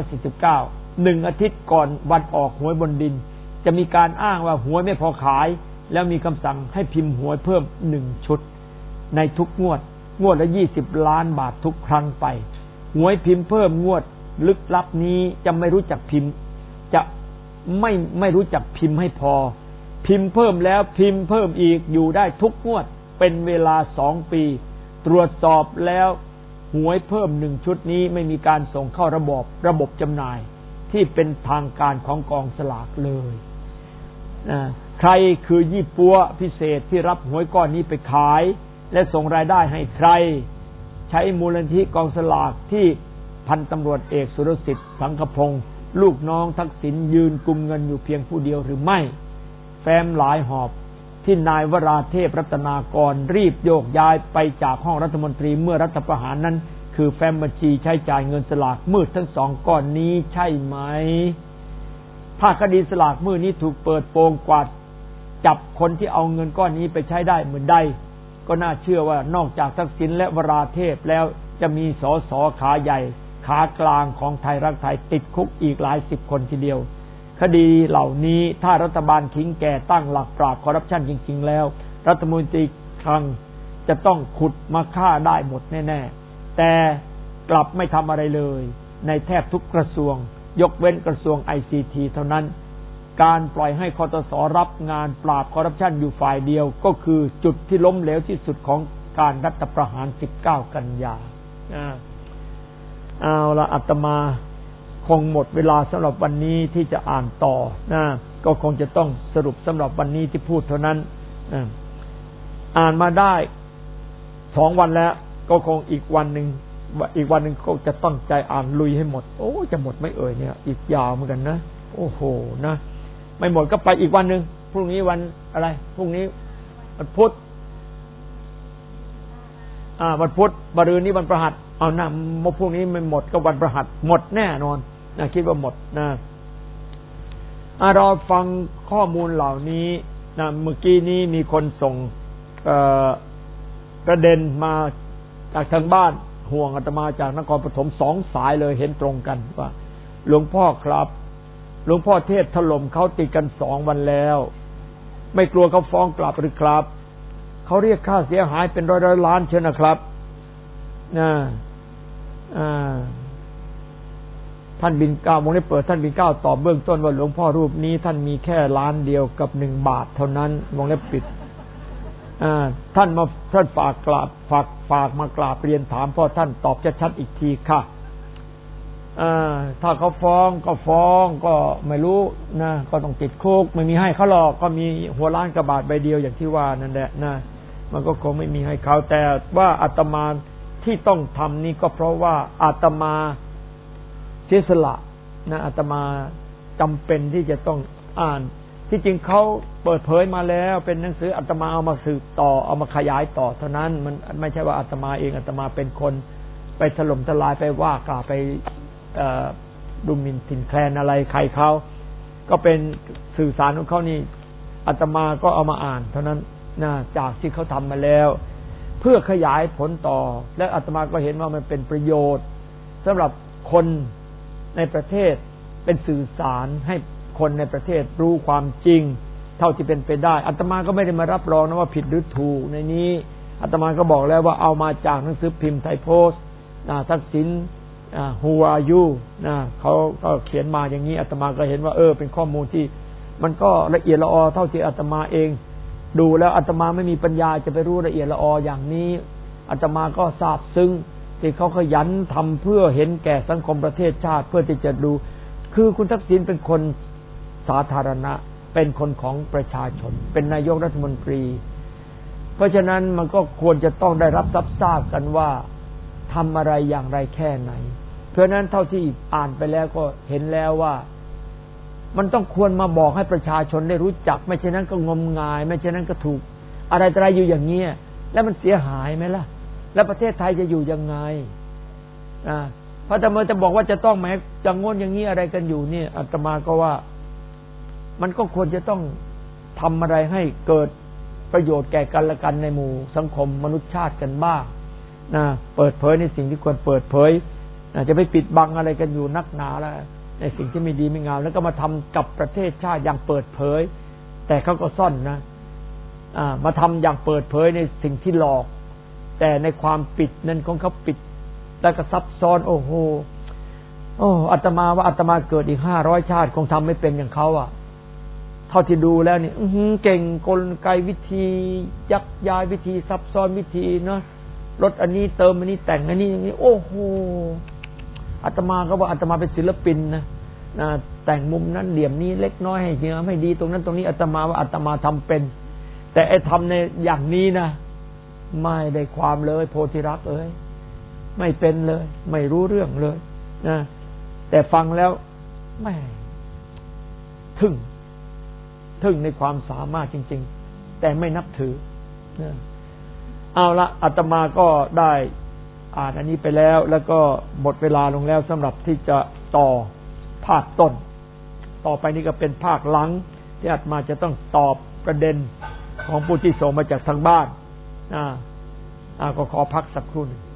2549 1 อาทิตย์ก่อนวันออกหวยบนดินจะมีการอ้างว่าหวยไม่พอขายแล้วมีคำสั่งให้พิมพ์หวยเพิ่ม1 ชุดในทุกงวดละ20 ล้านบาททุกครั้งไปหวยพิมพ์เพิ่มงวดลึกลับนี้จะไม่รู้จักพิมพ์จะไม่รู้จักพิมพ์ให้พอพิมพ์เพิ่มแล้วพิมพ์เพิ่มอีกอยู่ได้ทุกงวดเป็นเวลา2 ปีตรวจสอบแล้วหวยเพิ่ม1 ชุดนี้ไม่มีการส่งเข้าระบบจำหน่ายที่เป็นทางการของกองสลากเลยใครคือยี่ปัวพิเศษที่รับหวยก้อนนี้ไปขายและส่งรายได้ให้ใครใช้มูลนิธิกองสลากที่พันตำรวจเอกสุรสิทธิ์สังคพงศ์ลูกน้องทักษิณยืนกุมเงินอยู่เพียงผู้เดียวหรือไม่แฟ้มหลายหอบที่นายวราเทพรัตนากรรีบโยกย้ายไปจากห้องรัฐมนตรีเมื่อรัฐประหารนั้นคือแฟ้มบัญชีใช้จ่ายเงินสลากมืดทั้ง2 ก้อนนี้ใช่ไหมภาคคดีสลากมืดนี้ถูกเปิดโปงกวาดจับคนที่เอาเงินก้อนนี้ไปใช้ได้เหมือนใดก็น่าเชื่อว่านอกจากทักษิณและวราเทพแล้วจะมีสสขาใหญ่ขากลางของไทยรักไทยติดคุกอีกหลาย10 คนทีเดียวคดีเหล่านี้ถ้ารัฐบาลขิงแก่ตั้งหลักปราบคอร์รัปชันจริงๆแล้วรัฐมนตรีคลังจะต้องขุดมาฆ่าได้หมดแน่ๆแต่กลับไม่ทำอะไรเลยในแทบทุกกระทรวงยกเว้นกระทรวง ICT เท่านั้นการปล่อยให้คตส.รับงานปราบคอร์รัปชันอยู่ฝ่ายเดียวก็คือจุดที่ล้มเหลวที่สุดของการรัฐประหาร19 กันยาเอาละอาตมาคงหมดเวลาสำหรับวันนี้ที่จะอ่านต่อก็คงจะต้องสรุปสำหรับวันนี้ที่พูดเท่านั้นอ่านมาได้2 วันแล้วก็คงอีกวันหนึ่งก็จะตั้งใจอ่านลุยให้หมดโอ้จะหมดไม่เอ่ยเนี่ยอีกยาวเหมือนกันนะโอ้โหนะไม่หมดก็ไปอีกวันหนึ่งพรุ่งนี้วันอะไรพรุ่งนี้วันพุธวันพุธมะรืนนี้วันพฤหัสเอานะพรุ่งนี้ไม่หมดก็วันพฤหัสหมดแน่นอนนะคิดว่าหมดนะเราฟังข้อมูลเหล่านี้นะเมื่อกี้นี้มีคนส่งประเด็นมาจากทางบ้านห่วงอาตมาจากนครปฐม2 สายเลยเห็นตรงกันว่าหลวงพ่อครับหลวงพ่อเทศถล่มเขาติดกัน2 วันแล้วไม่กลัวเขาฟ้องกลับหรือครับเขาเรียกค่าเสียหายเป็นร้อยล้านเชียวนะครับท่านบิน9วงเล็บเปิดท่านบิน9ตอบเบื้องต้นว่าหลวงพ่อรูปนี้ท่านมีแค่1 ล้านเดียวกับ1 บาทเท่านั้นวงเล็บปิดท่านฝากกราบฝากมากราบเรียนถามพ่อท่านตอบชัดๆอีกทีค่ะถ้าเขาฟ้องก็ไม่รู้นะก็ต้องติดคุกไม่มีให้เขาหรอกก็มีหัวล้านกระบาทใบเดียวอย่างที่ว่านั่นแหละนะมันก็คงไม่มีให้เขาแต่ว่าอาตมาที่ต้องทำนี่ก็เพราะว่าอาตมาเสียสละนะอาตมาจำเป็นที่จะต้องอ่านที่จริงเขาเปิดเผยมาแล้วเป็นหนังสืออาตมาเอามาสืบต่อเอามาขยายต่อเท่านั้นมันไม่ใช่ว่าอาตมาเองอาตมาเป็นคนไปถล่มทลายไปว่ากล่าวไปดูหมิ่นถิ่นแคลนอะไรใครเขาก็เป็นสื่อสารของเขานี่อาตมาก็เอามาอ่านเท่านั้นนะจากที่เขาทำมาแล้วเพื่อขยายผลต่อและอาตมาก็เห็นว่ามันเป็นประโยชน์สำหรับคนในประเทศเป็นสื่อสารให้คนในประเทศรู้ความจริงเท่าที่เป็นไปได้อาตมาก็ไม่ได้มารับรองนะว่าผิดหรือถูกในนี้อาตมาก็บอกแล้วว่าเอามาจากหนังสือพิมพ์ไทยโพสต์ทักษิณWho are you นะเขาก็เขียนมาอย่างนี้อาตมาก็เห็นว่าเป็นข้อมูลที่มันก็ละเอียดละออเท่าที่อาตมาเองดูแล้วอาตมาไม่มีปัญญาจะไปรู้ละเอียดละอออย่างนี้อาตมาก็ทราบซึ้งที่เขาขยันทำเพื่อเห็นแก่สังคมประเทศชาติเพื่อที่จะดูคือคุณทักษิณเป็นคนสาธารณะเป็นคนของประชาชนเป็นนายกรัฐมนตรีเพราะฉะนั้นมันก็ควรจะต้องได้รับทราบกันว่าทำอะไรอย่างไรแค่ไหนเพราะนั้นเท่าที่อ่านไปแล้วก็เห็นแล้วว่ามันต้องควรมาบอกให้ประชาชนได้รู้จักไม่เช่นนั้นก็งมงายไม่เช่นนั้นก็ถูกอะไรอยู่อย่างนี้แล้วมันเสียหายไหมล่ะแล้วประเทศไทยจะอยู่ยังไงพระอาตมาจะบอกว่าจะต้องแม้จังงนอย่างนี้อะไรกันอยู่เนี่ยอาตมาก็ว่ามันก็ควรจะต้องทำอะไรให้เกิดประโยชน์แก่กันและกันในหมู่สังคมมนุษยชาติกันบ้างเปิดเผยในสิ่งที่ควรเปิดเผยจะไปปิดบังอะไรกันอยู่นักหนาแล้วในสิ่งที่ไม่ดีไม่งามแล้วก็มาทำกับประเทศชาติอย่างเปิดเผยแต่เขาก็ซ่อนนะมาทำอย่างเปิดเผยในสิ่งที่หลอกแต่ในความปิดนั้นของเขาปิดแล้วก็ซับซ้อนโอ้โหอาตมาว่าอาตมาเกิดอีก500ชาติคงทำไม่เป็นอย่างเขาเท่าที่ดูแล้วนี่เก่งกลไกวิธียักย้ายวิธีซับซ้อนวิธีเนาะลดอันนี้เติมอันนี้แต่งอันนี้อย่างนี้โอ้โหอาตมาก็ว่าอาตมาเป็นศิลปินนะแต่งมุมนั้นเหลี่ยมนี้เล็กน้อยให้เยอะให้ดีตรงนั้นตรงนี้อาตมาว่าอาตมาทำเป็นแต่ไอ้ทำในอย่างนี้นะไม่ได้ความเลยโพธิรักษ์เอ้ยไม่เป็นเลยไม่รู้เรื่องเลยนะแต่ฟังแล้วแม่ทึ่งในความสามารถจริงๆแต่ไม่นับถือนะเอาละอาตมาก็ได้อ่านอันนี้ไปแล้วแล้วก็หมดเวลาลงแล้วสำหรับที่จะต่อภาคต้นต่อไปนี้ก็เป็นภาคหลังที่อาตมาจะต้องตอบประเด็นของผู้ที่ส่งมาจากทางบ้านก็ขอพักสักครู่หนึ่ง